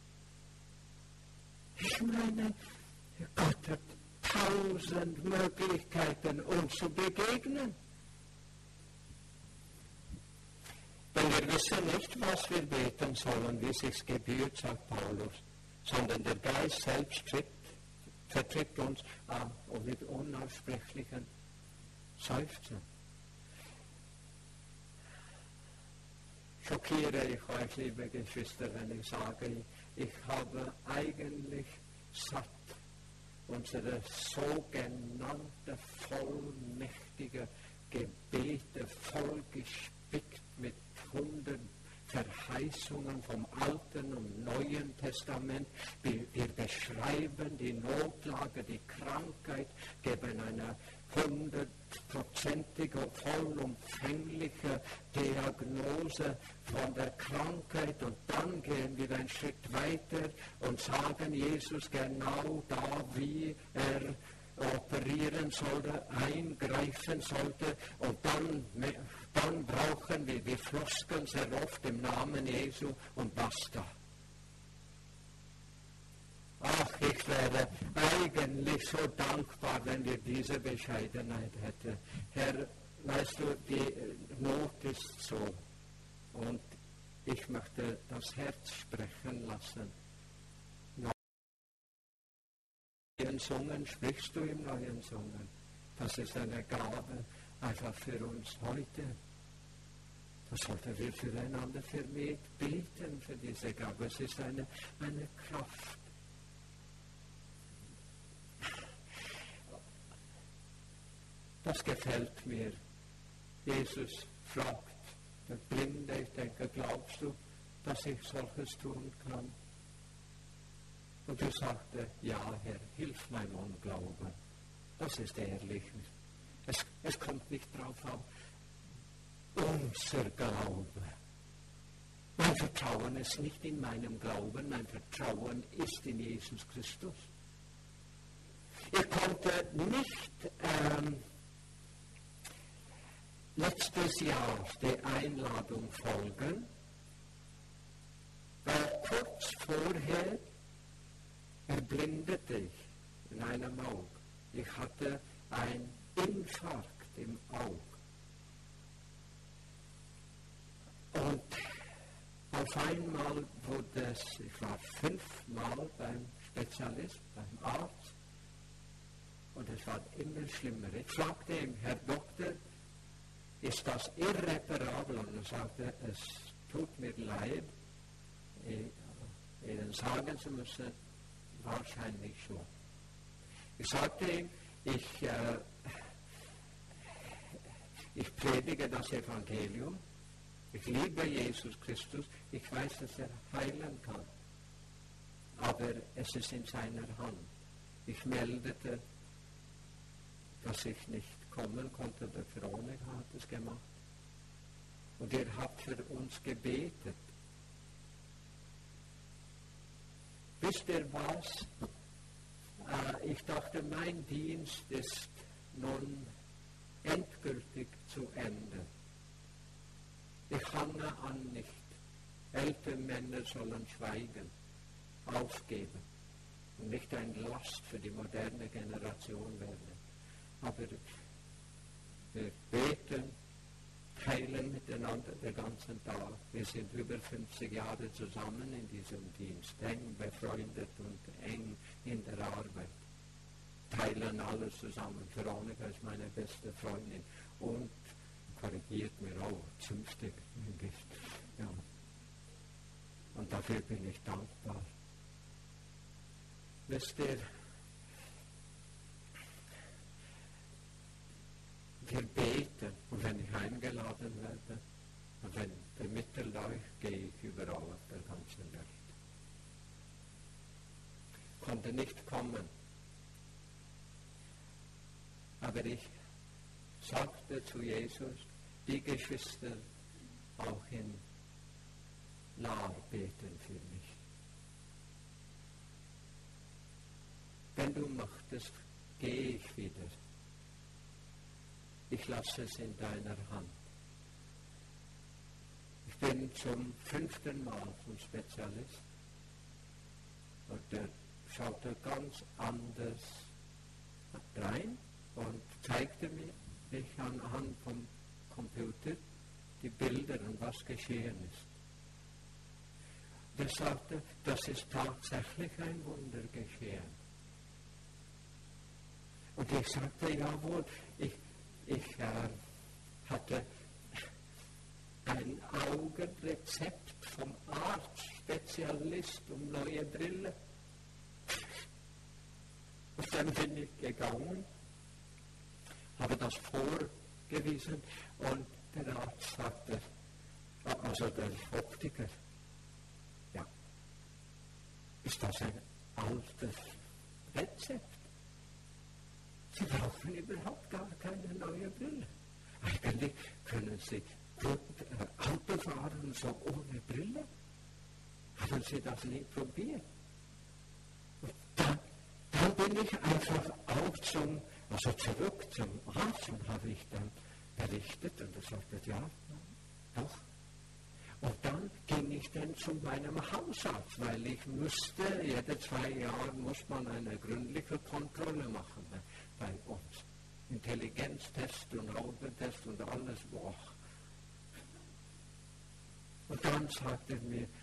Ich meine, Gott hat 1000 Möglichkeiten, uns zu begegnen. Denn wir wissen nicht, was wir beten sollen, wie es sich gebührt, sagt Paulus, sondern der Geist selbst vertritt uns mit unaussprechlichen Seufzen. Schockiere ich euch, liebe Geschwister, wenn ich sage, ich habe eigentlich satt, unsere sogenannte vollmächtige Gebete vollgespickt mit 100 Verheißungen vom Alten und Neuen Testament. Wir beschreiben die Notlage, die Krankheit, geben eine 100-prozentige, vollumfängliche Diagnose von der Krankheit und dann gehen wir einen Schritt weiter und sagen Jesus genau da, wie er operieren sollte, eingreifen sollte und dann brauchen wir die Floskeln sehr oft im Namen Jesu und basta. Ach, ich wäre eigentlich so dankbar, wenn wir diese Bescheidenheit hätten. Herr, weißt du, die Not ist so und ich möchte das Herz sprechen lassen. Neuen Zungen, sprichst du im neuen Zungen? Das ist eine Gabe einfach für uns heute. Da sollten wir füreinander vermehrt beten für diese Gabe. Es ist eine Kraft. Das gefällt mir. Jesus fragt der Blinde, ich denke, glaubst du, dass ich solches tun kann? Und er sagte, ja, Herr, hilf meinem Unglauben. Das ist ehrlich. Es kommt nicht drauf an, unser Glaube. Mein Vertrauen ist nicht in meinem Glauben, mein Vertrauen ist in Jesus Christus. Ich konnte nicht letztes Jahr der Einladung folgen, weil kurz vorher erblindete ich in einem Auge. Ich hatte einen Infarkt im Auge. Und auf einmal wurde es, ich war 5-mal beim Spezialist, beim Arzt, und es war immer schlimmer. Ich fragte ihn, Herr Doktor, ist das irreparabel? Und er sagte, es tut mir leid, Ihnen sagen zu müssen, wahrscheinlich schon. Ich sagte ihm, ich predige das Evangelium, ich liebe Jesus Christus, ich weiß, dass er heilen kann, aber es ist in seiner Hand. Ich meldete, dass ich nicht kommen konnte, der Veronika hat es gemacht. Und er hat für uns gebetet. Wisst ihr was? Ich dachte, mein Dienst ist nun endgültig zu Ende. Ich hange an nicht. Ältere Männer sollen schweigen, aufgeben und nicht eine Last für die moderne Generation werden. Aber wir beten, teilen miteinander den ganzen Tag. Wir sind über 50 Jahre zusammen in diesem Dienst, eng befreundet und eng in der Arbeit. Teilen alles zusammen. Veronika ist meine beste Freundin und korrigiert mir auch zünftig. Ja. Und dafür bin ich dankbar. Wisst ihr, wir beten, und wenn ich eingeladen werde, und wenn vermittelt euch, gehe ich überall auf der ganzen Welt. Konnte nicht kommen, aber ich sagte zu Jesus, die Geschwister auch in Lahr beten für mich. Wenn du möchtest, gehe ich wieder. Ich lasse es in deiner Hand. Ich bin zum 5. Mal zum Spezialist und der schaute ganz anders rein und zeigte mir anhand vom Computer die Bilder und was geschehen ist. Der sagte, das ist tatsächlich ein Wunder geschehen. Und ich sagte, jawohl, ich hatte ein Augenrezept vom Arzt, Spezialist um neue Brille. Und dann bin ich gegangen, habe das vorgewiesen und der Arzt sagte, also der Optiker, ja, ist das ein altes Rezept? Sie brauchen überhaupt gar keine neue Brille. Eigentlich können Sie gut Auto fahren, so ohne Brille. Haben Sie das nie probiert? Und dann bin ich einfach auch zurück zum Arzt und habe ich dann berichtet und er sagte, ja, doch. Und dann ging ich dann zu meinem Hausarzt, weil ich musste, jede 2 Jahre muss man eine gründliche Kontrolle machen bei uns. Intelligenztest und Augentest und alles. Boah. Und dann sagte er mir,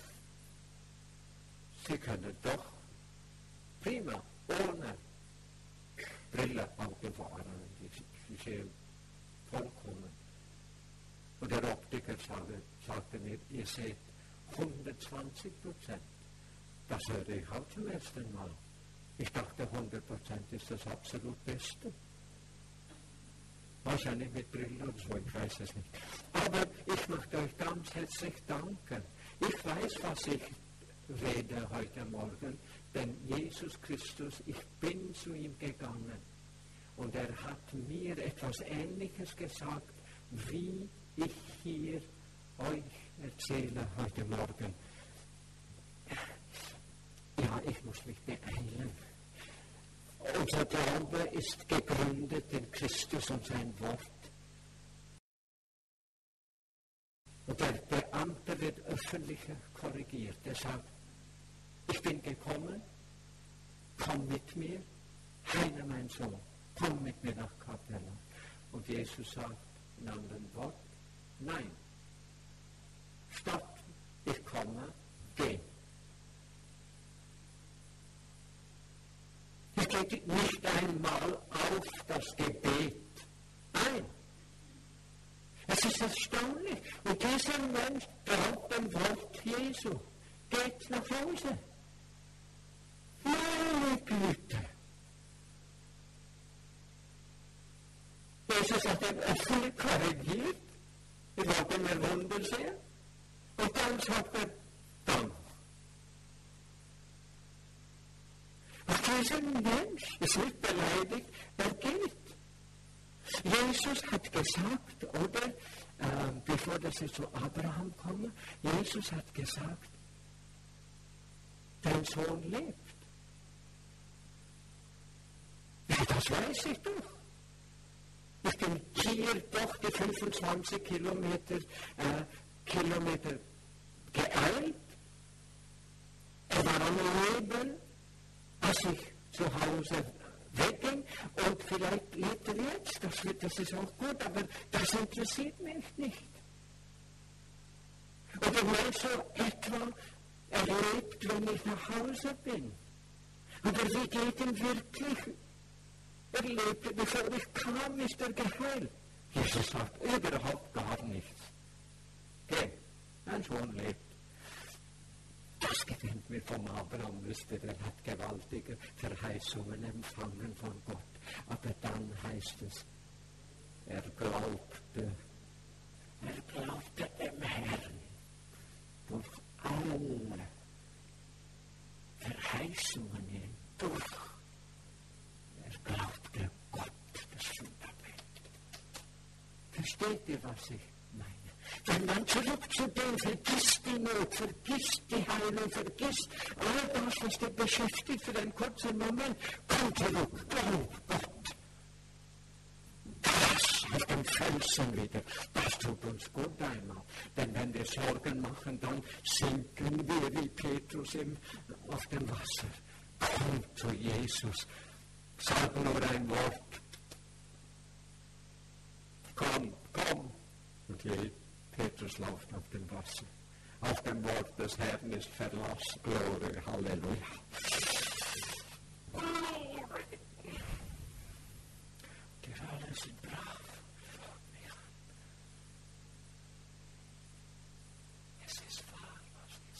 Sie können doch prima, ohne Brille Auto fahren. Ich sehe vollkommen. Und der Optiker sagte mir, ihr seht 120%. Das höre ich auch zum ersten Mal. Ich dachte, 100% ist das absolut Beste. Wahrscheinlich mit Brille oder so, ich weiß es nicht. Aber ich möchte euch ganz herzlich danken. Ich weiß, was ich rede heute Morgen, denn Jesus Christus, ich bin zu ihm gegangen und er hat mir etwas Ähnliches gesagt, wie ich hier euch erzähle heute Morgen. Ja, ich muss mich beeilen. Unser Glaube ist gegründet in Christus und sein Wort. Und der Beamte wird öffentlich korrigiert. Er sagt, ich bin gekommen, komm mit mir, Heiner, mein Sohn, komm mit mir nach Kapella. Und Jesus sagt in anderen Worten, nein, stopp, ich komme, geh. Es geht nicht einmal auf das Gebet ein. Es ist erstaunlich. Und dieser Mensch glaubt dem Wort Jesu. Geht nach Hause. Meine Güte. Jesus hat ihn öffentlich korrigiert. Wir wollten ein Wunder sehen. Und dann sagt er, dann. Und dieser Mensch ist nicht beleidigt, er geht. Jesus hat gesagt, oder, bevor dass wir zu Abraham kommen, Jesus hat gesagt, dein Sohn lebt. Ja, das weiß ich doch. Ich bin hier doch die 25 Kilometer geeilt. Er war am Leben, als ich zu Hause wegging, und vielleicht lebt er jetzt, das ist auch gut, aber das interessiert mich nicht. Oder mal so etwa erlebt, wenn ich nach Hause bin. Aber wie geht ihm wirklich? Er lebte, bevor ich kam, ist er geheilt. Jesus sagt überhaupt gar nichts. Geh, mein Sohn lebt. Das gefällt mir vom Abraham, wisst ihr, er hat gewaltige Verheißungen empfangen von Gott. Aber dann heißt es, er glaubte dem Herrn durch alle Verheißungen hindurch. Er glaubte Gott, das Fundament. Versteht ihr, was ich meine? Wenn man zurück zu dem, vergiss die Not, vergiss die Heilung, vergiss all das, was dich beschäftigt für einen kurzen Moment, komm zurück, glaub Gott. Das auf dem Felsen wieder, das tut uns gut einmal. Denn wenn wir Sorgen machen, dann sinken wir wie Petrus auf dem Wasser. Komm zu Jesus, sag nur ein Wort. Komm. Und Petrus läuft auf dem Wasser. Auf dem Wort des Herrn ist Verlass, Glory, Halleluja. Die alle sind brav. Es ist wahr, was ich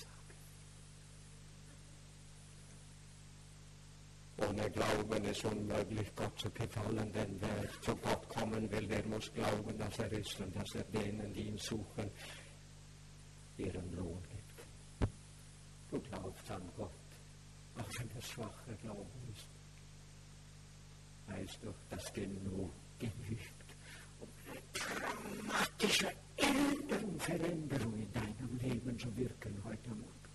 sage. Ohne Glauben ist unmöglich, Gott zu gefallen, denn wer zu Gott kommen will, der muss glauben, dass er ist und dass er denen, die ihn suchen, ihren Lohn gibt. Du glaubst an Gott, auch wenn es schwacher Glauben ist. Weißt du, dass genug genügt, um eine dramatische Veränderung in deinem Leben zu wirken heute Morgen.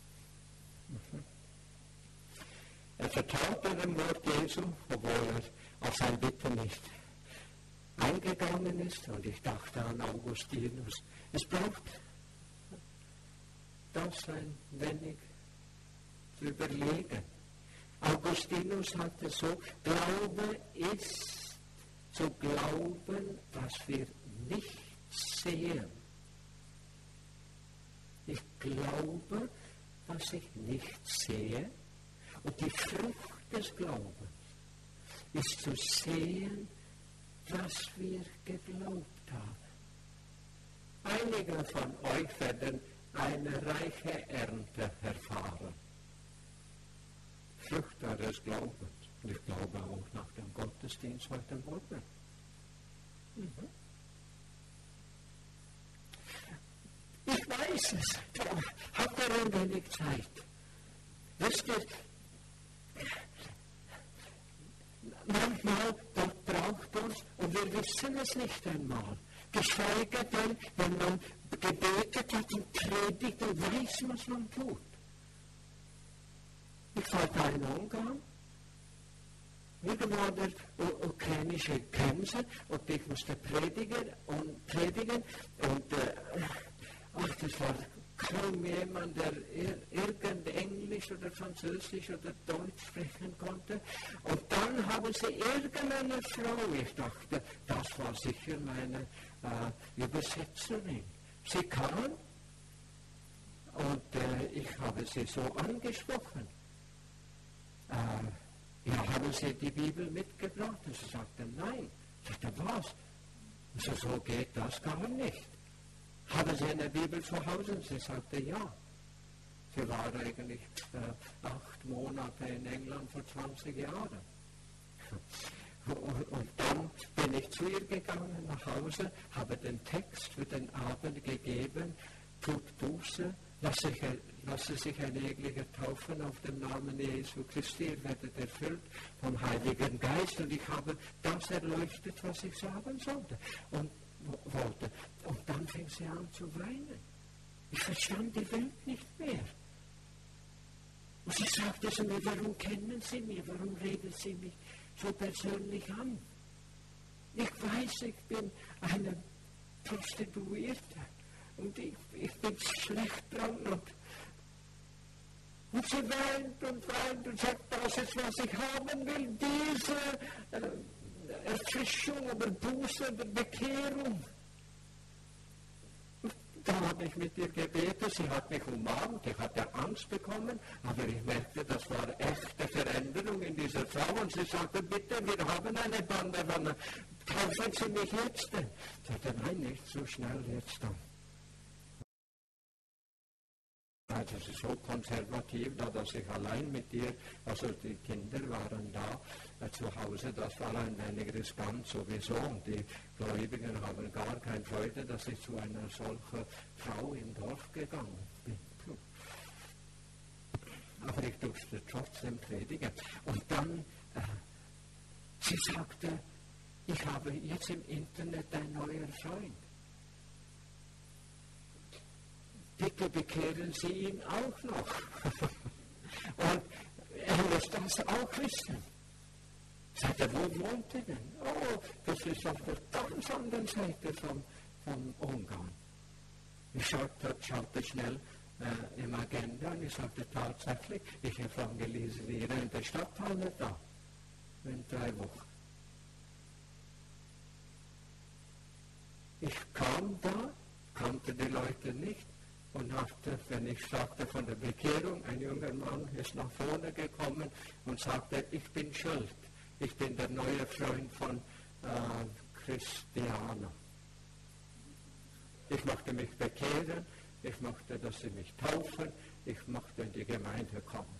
Er vertraute dem Wort Jesu, obwohl er auf sein Bitten nicht eingegangen ist. Und ich dachte an Augustinus. Es braucht das ein wenig zu überlegen. Augustinus hatte so, Glaube ist zu glauben, was wir nicht sehen. Ich glaube, was ich nicht sehe. Und die Frucht des Glaubens ist zu sehen, was wir geglaubt haben. Einige von euch werden eine reiche Ernte erfahren. Frucht eures Glaubens. Und ich glaube auch nach dem Gottesdienst heute Morgen. Ich weiß es. Habt ihr ein wenig Zeit? Wisst ihr, manchmal, Gott braucht uns und wir wissen es nicht einmal. Geschweige denn, wenn man gebetet hat und predigt und weiß, was man tut. Ich war da in Ungarn, irgendwo an der ukrainischen Grenze, und ich musste predigen und das war kaum jemand, der irgend Englisch oder Französisch oder Deutsch sprechen konnte. Und dann haben sie irgendeine Frau, ich dachte, das war sicher meine Übersetzerin. Sie kam und ich habe sie so angesprochen. Haben Sie die Bibel mitgebracht? Und sie sagte, nein. Ich sagte, was? So geht das gar nicht. Haben Sie eine Bibel zu Hause? Und sie sagte, ja. Sie war eigentlich 8 Monate in England vor 20 Jahren. Und dann bin ich zu ihr gegangen nach Hause, habe den Text für den Abend gegeben, tut Buße, lasse sich ein jeglicher taufen auf den Namen Jesu Christi, ihr werdet erfüllt vom Heiligen Geist. Und ich habe das erleuchtet, was ich sagen sollte und wollte. Und dann fing sie an zu weinen. Ich verstand die Welt nicht mehr. Und sie sagte zu mir, warum kennen Sie mich? Warum reden Sie mich so persönlich an? Ich weiß, ich bin eine Prostituierte und ich bin schlecht dran. Und sie weint und sagt, das ist, was ich haben will, diese Erfrischung oder Buße oder Bekehrung. Da habe ich mit ihr gebetet, sie hat mich umarmt, ich hatte Angst bekommen, aber ich merkte, das war echte Veränderung in dieser Frau. Und sie sagte, bitte, wir haben eine Badewanne, taufen Sie mich jetzt denn? Ich sagte, nein, nicht so schnell jetzt dann. Also sie ist so konservativ, dass ich allein mit ihr, also die Kinder waren da zu Hause, das war ein wenig riskant sowieso, und die Gläubigen haben gar keine Freude, dass ich zu einer solchen Frau im Dorf gegangen bin. Aber ich durfte trotzdem predigen. Und dann, sie sagte, ich habe jetzt im Internet einen neuen Freund. Bitte bekehren Sie ihn auch noch. Und er muss das auch wissen. Sagt er, wo wohnt er denn? Oh, das ist auf der ganz anderen Seite von Ungarn. Ich schaute schnell im Agenda und ich sagte tatsächlich, ich evangelisiere in der Stadthalle da. In 3 Wochen. Ich kam da, kannte die Leute nicht. Und wenn ich sagte von der Bekehrung, ein junger Mann ist nach vorne gekommen und sagte, ich bin schuld. Ich bin der neue Freund von Christiana. Ich möchte mich bekehren, ich möchte, dass sie mich taufen, ich möchte in die Gemeinde kommen.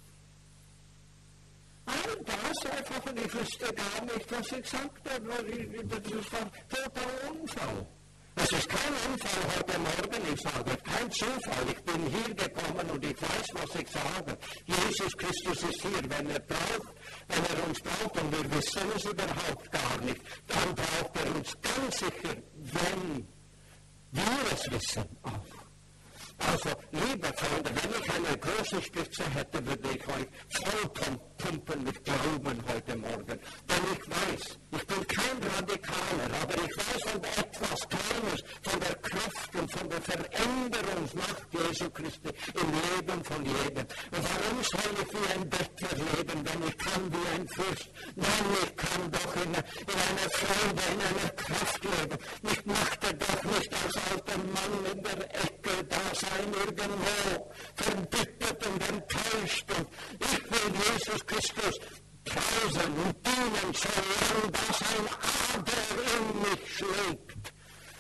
All das einfach, und ich wusste gar nicht, was ich sagte, weil das war total Unfall. Es ist kein Unfall heute Morgen, ich sage, kein Zufall. Ich bin hier gekommen und ich weiß, was ich sage. Jesus Christus ist hier. Wenn er uns braucht und wir wissen es überhaupt gar nicht, dann braucht er uns ganz sicher, wenn wir es wissen auch. Also, liebe Freunde, wenn ich eine große Spitze hätte, würde ich euch vollpumpen mit Glauben heute Morgen. Denn ich weiß, ich bin kein Radikaler, aber ich weiß von etwas Kleines, von der Kraft und von der Veränderungsmacht Jesu Christi im Leben von jedem. Und warum soll ich wie ein Bettler leben, wenn ich kann wie ein Fürst? Nein, ich kann doch in einer Freude, in einer Kraft leben. Ich möchte doch nicht als alter Mann in der Ecke da sein, irgendwo verbittert und enttäuscht. Und ich will Jesus Christus preisen und dienen, solange das ein Ader in mich schlägt.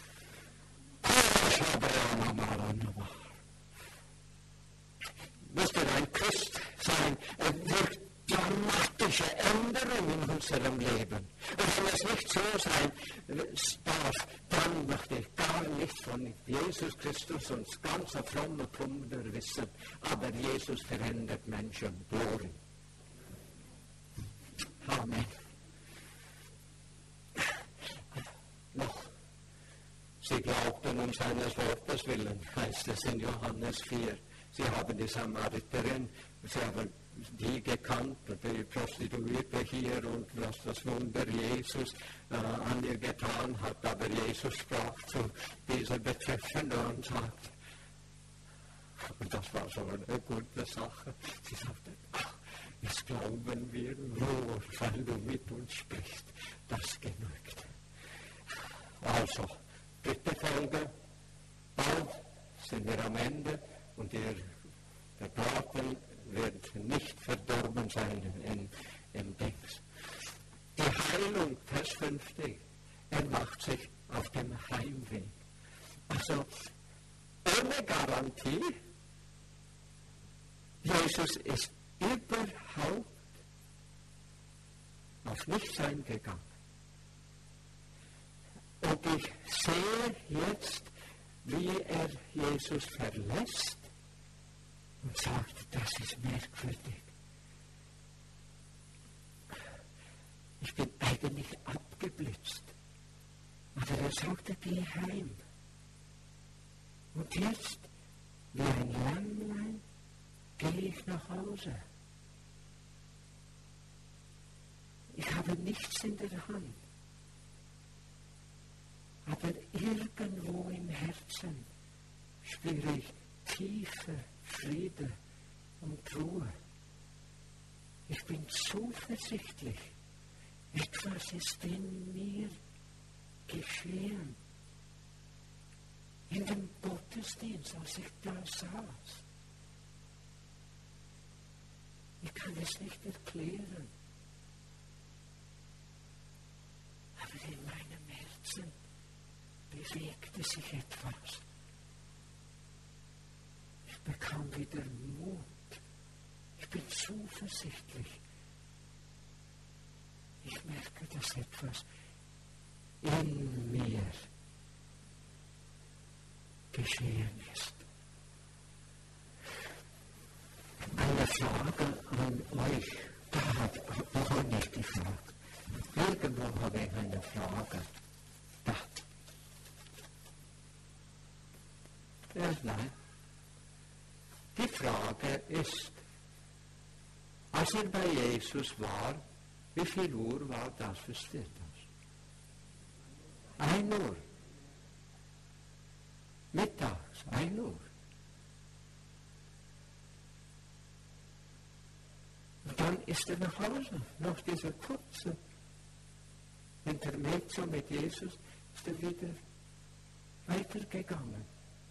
Müsste ein Christ sein, wirkt dramatische Änderungen in unserem Leben. Und wenn es nicht so sein darf, dann möchte ich gar nicht von Jesus Christus und ganzer frommer Plunder wissen. Aber Jesus verändert Menschen. Glory. Amen. Noch Sie glaubten um seines Wortes willen, heißt es in Johannes 4. Sie haben die Samariterin, sie haben die gekannt, die Prostituierte hier und was das Wunder Jesus an ihr getan hat. Aber Jesus sprach zu dieser Betreffenden und sagte, und das war so eine gute Sache, sie sagte, jetzt glauben wir nur, weil du mit uns sprichst. Das genügt. Also, dritte Folge, bald sind wir am Ende und der Garten wird nicht verdorben sein im Dings. Die Heilung, Vers 50, er macht sich auf dem Heimweg. Also, ohne Garantie, Jesus ist überhaupt auf nichts eingegangen. Und ich sehe jetzt, wie er Jesus verlässt und sagt, das ist merkwürdig. Ich bin eigentlich abgeblitzt. Aber er sagte, geh heim. Und jetzt, wie ein Lammlein, gehe ich nach Hause. Ich habe nichts in der Hand. Aber irgendwo im Herzen spüre ich tiefe Friede und Ruhe. Ich bin zuversichtlich. Etwas ist in mir geschehen. In dem Gottesdienst, als ich da saß. Ich kann es nicht erklären. Aber in meinem Herzen bewegte sich etwas. Ich bekam wieder Mut. Ich bin zuversichtlich. Ich merke, dass etwas in mir geschehen ist. Eine Frage an euch. Da habe ich die Frage. Irgendwo habe ich eine Frage. Da. Ja, nein. Die Frage ist, als er bei Jesus war, wie viel Uhr war das? Wisst ihr das? 1 Uhr. Mittags, 1 Uhr. Und dann ist er nach Hause, nach dieser kurzen Intermezzo mit Jesus, ist er wieder weitergegangen.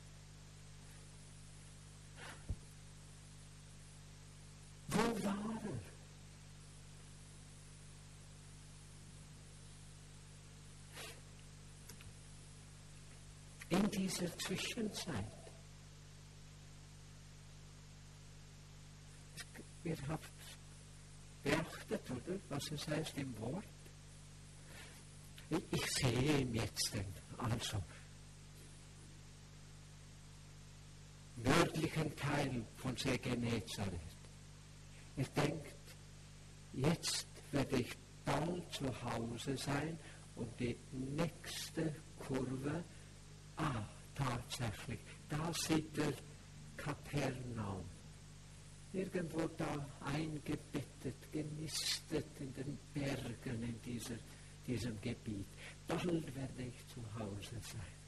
Wo war er? In dieser Zwischenzeit. Ihr habt beachtet, oder? Was es heißt im Wort. Ich sehe ihn jetzt also nördlichen Teil von See Genezareth. Er denkt, jetzt werde ich bald zu Hause sein und die nächste Kurve, tatsächlich, da sieht er Kapernaum. Irgendwo da eingebettet, genistet in den Bergen in diesem Gebiet. Bald werde ich zu Hause sein.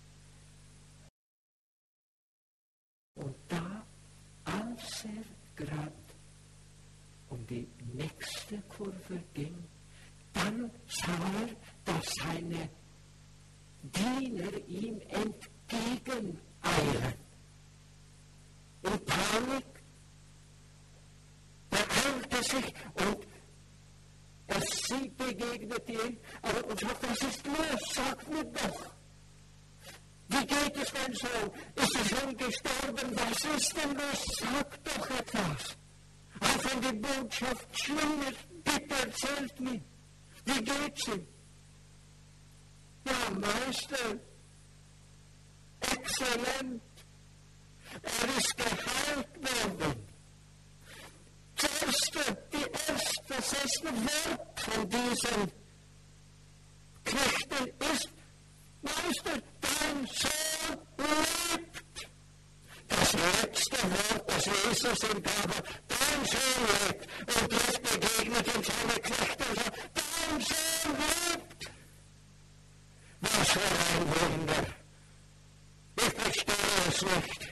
Und da, als er gerade um die nächste Kurve ging, dann sah er, dass seine Diener ihm entgegeneilen. In Panik beeilte sich und sie begegnet ihm und sagt, was ist los? Sag mir doch. Wie geht es denn so? Ist er schon gestorben? Was ist denn los? Sag doch etwas. Auch wenn die Botschaft schlimm ist, bitte erzählt mir. Wie geht's ihm? Ja, Meister, exzellent. Er ist geheilt worden. Das erste Wort von diesen Knechten ist, Meister, dein dein Sohn lebt. Das letzte Wort, das Jesus ihm gab, dein Sohn lebt. Und jetzt begegnet ihm seine Knechte und sagt, dein Sohn lebt. Was für ein Wunder. Ich verstehe es nicht.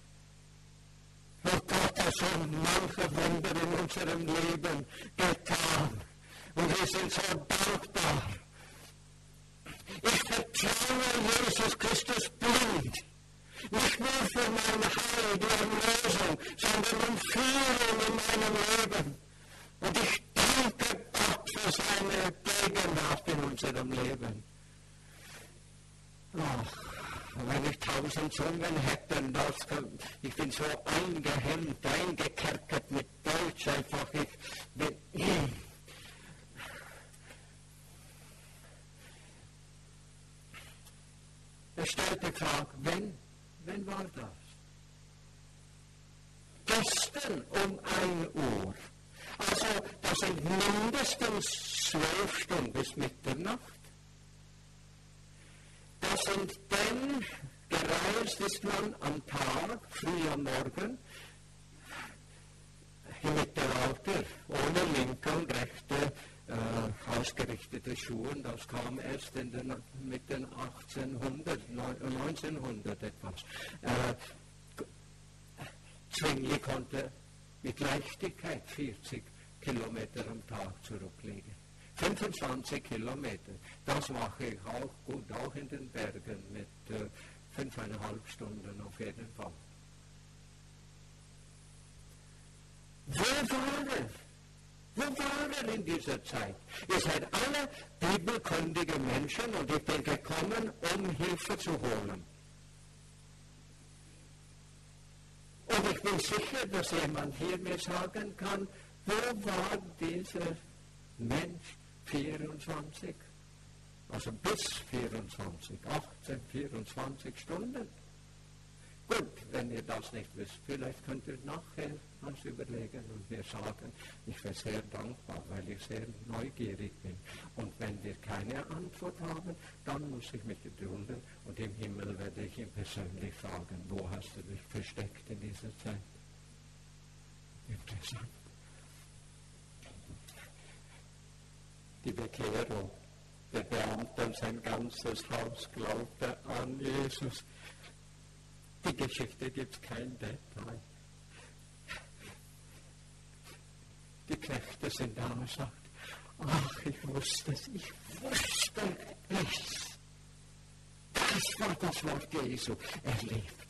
Und Gott hat so manche Wunder in unserem Leben getan. Und wir sind so dankbar. Ich vertraue Jesus Christus blind. Nicht nur für mein Heil, die Erlösung, sondern um Führung in meinem Leben. Und ich danke Gott für seine Gegenwart in unserem Leben. Ach, wenn ich 1000 Zungen hätte, ich bin so eingehemmt, eingekerkert mit Deutsch, einfach Er stellt die Frage, wann war das? Gestern um 1 Uhr. Also, das sind mindestens 12 Stunden bis Mitternacht. Das sind dann, gereist ist man am Tag, früh am Morgen, im Mittelalter, ohne linke und rechte ausgerichtete Schuhe. Das kam erst mit den 1900 etwas. Zwingli konnte mit Leichtigkeit 40 Kilometer am Tag zurücklegen. 25 Kilometer. Das mache ich auch gut, auch in den Bergen mit 5,5 Stunden auf jeden Fall. Wo war er? Wo war er in dieser Zeit? Ihr seid alle bibelkundige Menschen und ich bin gekommen, um Hilfe zu holen. Und ich bin sicher, dass jemand hier mir sagen kann, wo war dieser Mensch 24? Also bis 24, 18, 24 Stunden. Gut, wenn ihr das nicht wisst, vielleicht könnt ihr nachher was überlegen und mir sagen, ich wäre sehr dankbar, weil ich sehr neugierig bin. Und wenn wir keine Antwort haben, dann muss ich mich gedulden und im Himmel werde ich ihn persönlich fragen, wo hast du dich versteckt in dieser Zeit? Interessant. Die Bekehrung. Der Beamte und sein ganzes Haus glaubte an Jesus. Die Geschichte gibt kein Detail. Die Knechte sind da und sagt, ach, ich wusste es. Das war das Wort Jesu. Er lebt.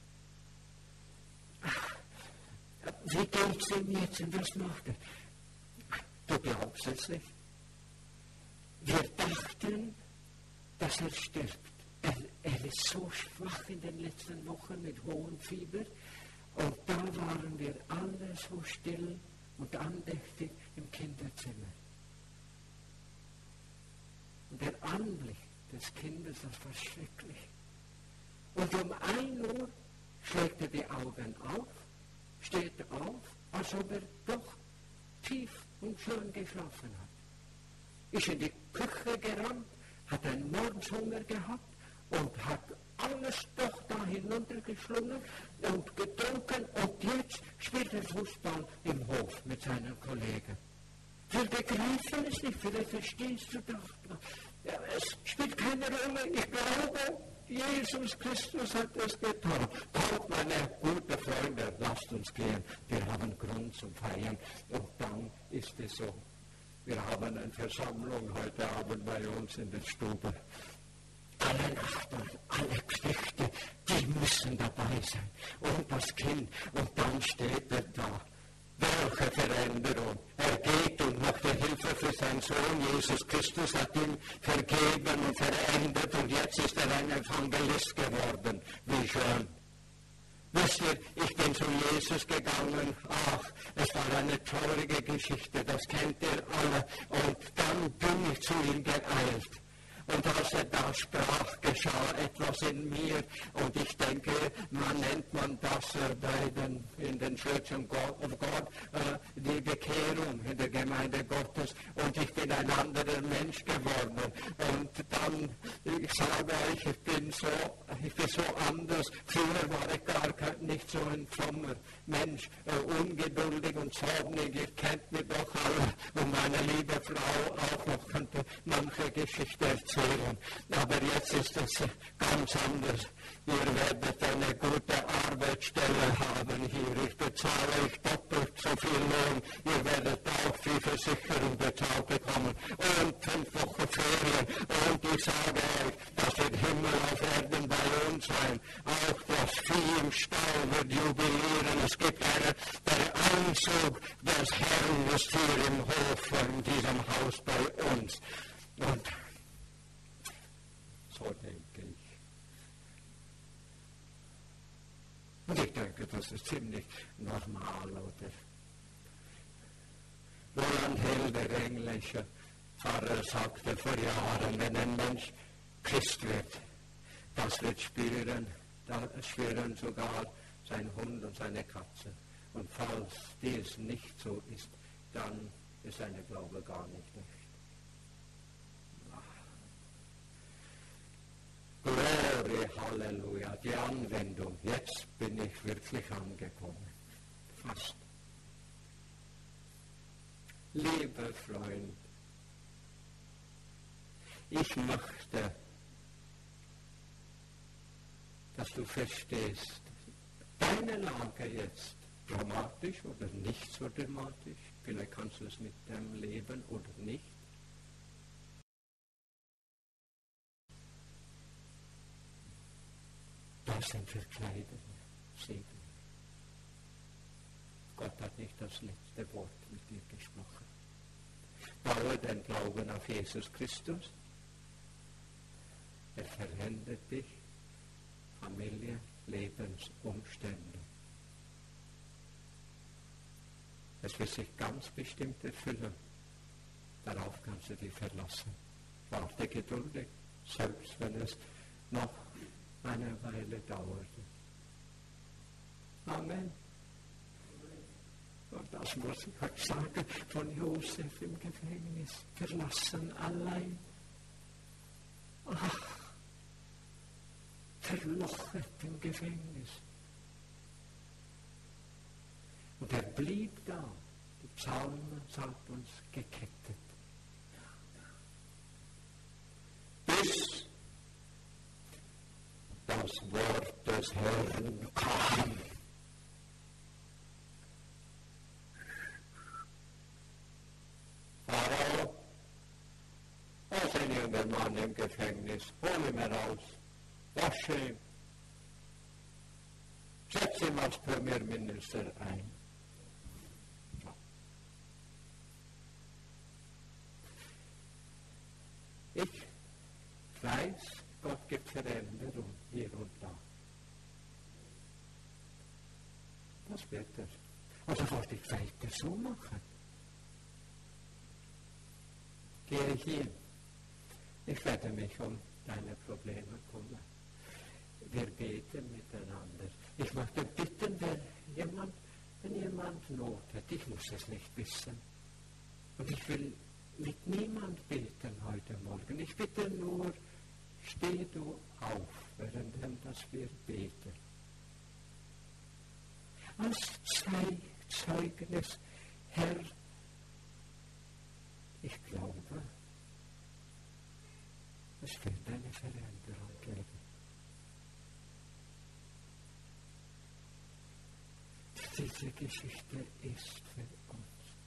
Wie geht es ihm jetzt und was macht er? Du glaubst es nicht. Wir dachten, dass er stirbt. Er ist so schwach in den letzten Wochen mit hohem Fieber. Und da waren wir alle so still und andächtig im Kinderzimmer. Und der Anblick des Kindes, das war schrecklich. Und um 1 Uhr schlägt er die Augen auf, steht auf, als ob er doch tief und schön geschlafen hat. Ist in die Küche gerannt, hat einen Mordshunger gehabt und hat alles doch da hinuntergeschlungen und getrunken und jetzt spielt er Fußball im Hof mit seinen Kollegen. Wir begreifen es nicht, vielleicht verstehst du doch. Ja, es spielt keine Rolle, ich glaube, Jesus Christus hat es getan. Kommt, meine guten Freunde, lasst uns gehen, wir haben Grund zum Feiern und dann ist es so. Wir haben eine Versammlung heute Abend bei uns in der Stube. Alle Nachbarn, alle Knechte, die müssen dabei sein. Und das Kind. Und dann steht er da. Welche Veränderung. Er geht und macht Hilfe für seinen Sohn. Jesus Christus hat ihn vergeben und verändert. Und jetzt ist er ein Evangelist geworden. Wie schön. Wisst ihr, ich bin zu Jesus gegangen. Ach, es war eine traurige Geschichte. Das kennt ihr alle. Und dann bin ich zu ihm geeilt. Und als er da sprach, geschah etwas in mir. Und ich denke, nennt man das in den Church of God, die Bekehrung in der Gemeinde Gottes. Und ich bin ein anderer Mensch geworden. Und dann, ich sage euch, ich bin so anders. Früher war ich gar nicht so ein frommer Mensch, ungeduldig und zornig. Ihr kennt mich doch alle. Und meine liebe Frau auch noch könnte manche Geschichte erzählen. Aber jetzt ist es ganz anders. Ihr werdet eine gute Arbeitsstelle haben hier. Ich bezahle euch doppelt so viel Lohn. Ihr werdet auch die Versicherung bezahlt bekommen. Und 5 Wochen Ferien. Und ich sage euch, das wird Himmel auf Erden bei uns sein. Auch das Vieh im Stall wird jubilieren. Es gibt der Einzug des Herrn ist hier im Hof, in diesem Haus bei uns. Und so denke ich. Und ich denke, das ist ziemlich normal, oder? Roland Hill, der englische Pfarrer, sagte vor Jahren, wenn ein Mensch Christ wird, das wird spüren sogar sein Hund und seine Katze. Und falls dies nicht so ist, dann ist seine Glaube gar nicht echt. Glory, Halleluja, die Anwendung. Jetzt bin ich wirklich angekommen. Fast. Lieber Freund, ich möchte, dass du verstehst, deine Lage jetzt, dramatisch oder nicht so dramatisch, vielleicht kannst du es mit dem leben oder nicht. Das sind verkleidete Segen. Gott hat nicht das letzte Wort mit dir gesprochen. Baue den Glauben auf Jesus Christus. Er verändert dich, Familie, Lebensumstände. Es wird sich ganz bestimmt erfüllen. Darauf kannst du dich verlassen. Warte geduldig, selbst wenn es noch eine Weile dauerte. Amen. Und das muss ich euch sagen, von Josef im Gefängnis, verlassen allein. Ach, verlochert im Gefängnis. Und er blieb da. Die Psalmen sagt uns gekettet. Bis das Wort des Herrn kam. Pharao, da ist ein junger Mann im Gefängnis. Hol ihn heraus. Wasche ihn. Setz ihn als Premierminister ein. Ich weiß, Gott gibt Veränderung hier und da. Das wird er. Also wollte ich weiter so machen. Gehe hin. Ich werde mich um deine Probleme kümmern. Wir beten miteinander. Ich möchte bitten, wenn jemand Not hat, ich muss es nicht wissen. Und ich will mit niemand beten heute Morgen. Ich bitte nur, steh du auf, während wir beten. Als Zeugnis, Herr, ich glaube, es wird eine Veränderung geben. Diese Geschichte ist für uns.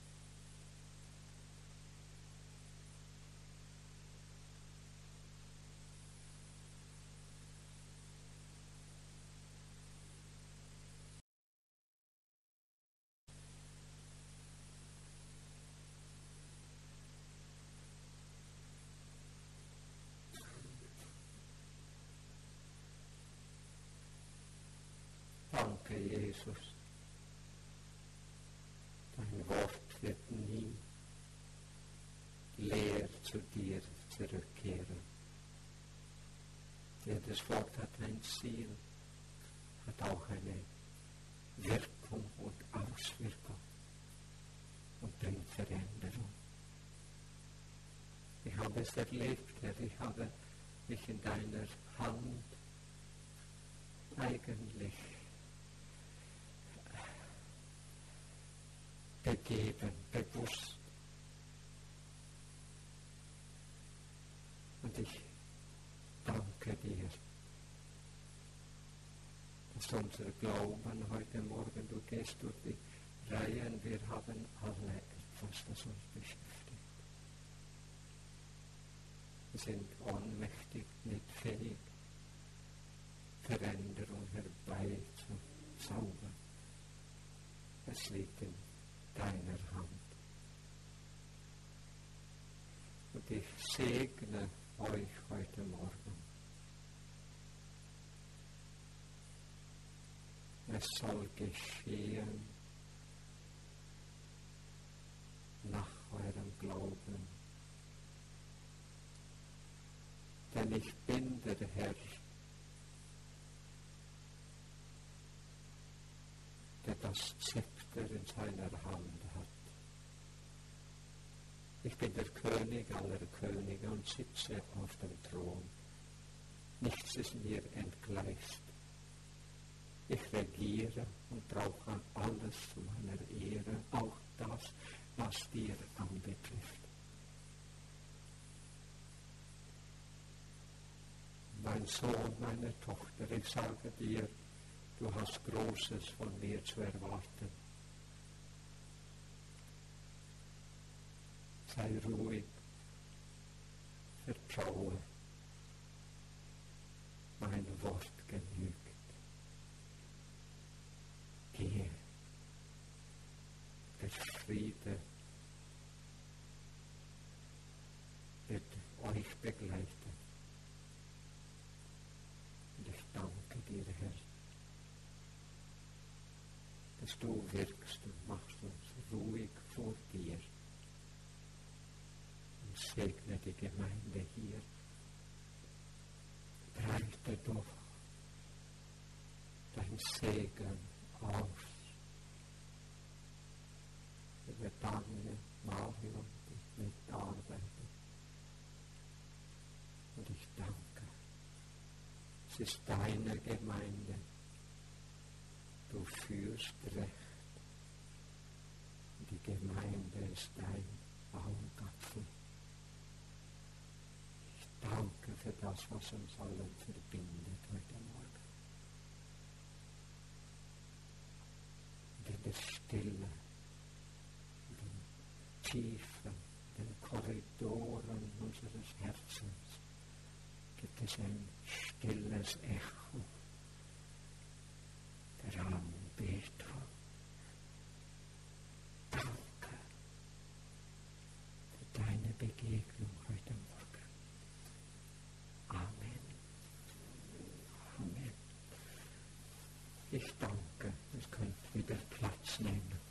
Danke, Jesus. Dein Wort wird nie leer zu dir zurückkehren. das Wort hat ein Ziel, hat auch eine Wirkung und Auswirkung und bringt Veränderung. Ich habe es erlebt, Herr, ich habe mich in deiner Hand eigentlich begeben, bewusst. Und ich danke dir, dass unser Glauben heute Morgen, du gehst durch die Reihen, wir haben alle etwas, das uns beschäftigt. Wir sind ohnmächtig, nicht fähig, Veränderung herbeizuzaubern. Es liegt in deiner Hand. Und ich segne euch heute Morgen. Es soll geschehen nach eurem Glauben. Denn ich bin der Herr, der das Zepter in seiner Hand hat. Ich bin der König aller Könige und sitze auf dem Thron. Nichts ist mir entgleist. Ich regiere und brauche alles zu meiner Ehre, auch das, was dir anbetrifft. Mein Sohn, meine Tochter, ich sage dir, du hast Großes von mir zu erwarten. Sei ruhig, vertraue, mein Wort genügt. Gehe, der Friede wird euch begleiten. Und ich danke dir, Herr, dass du wirkst und machst uns ruhig vor dir. Und segne die Gemeinde hier. Breite doch dein Segen aus über Daniel, Mario, die mitarbeiten. Und ich danke. Es ist deine Gemeinde. Du führst recht. Die Gemeinde ist dein Augapfel. Ich danke für das, was uns allen verbindet heute Morgen. Und in der Stille, in den Tiefen, in den Korridoren unseres Herzens gibt es ein stilles Echo der Anbetung. Danke für deine Begegnung heute Morgen. Amen. Amen. Ich danke, ihr könnt wieder Platz nehmen.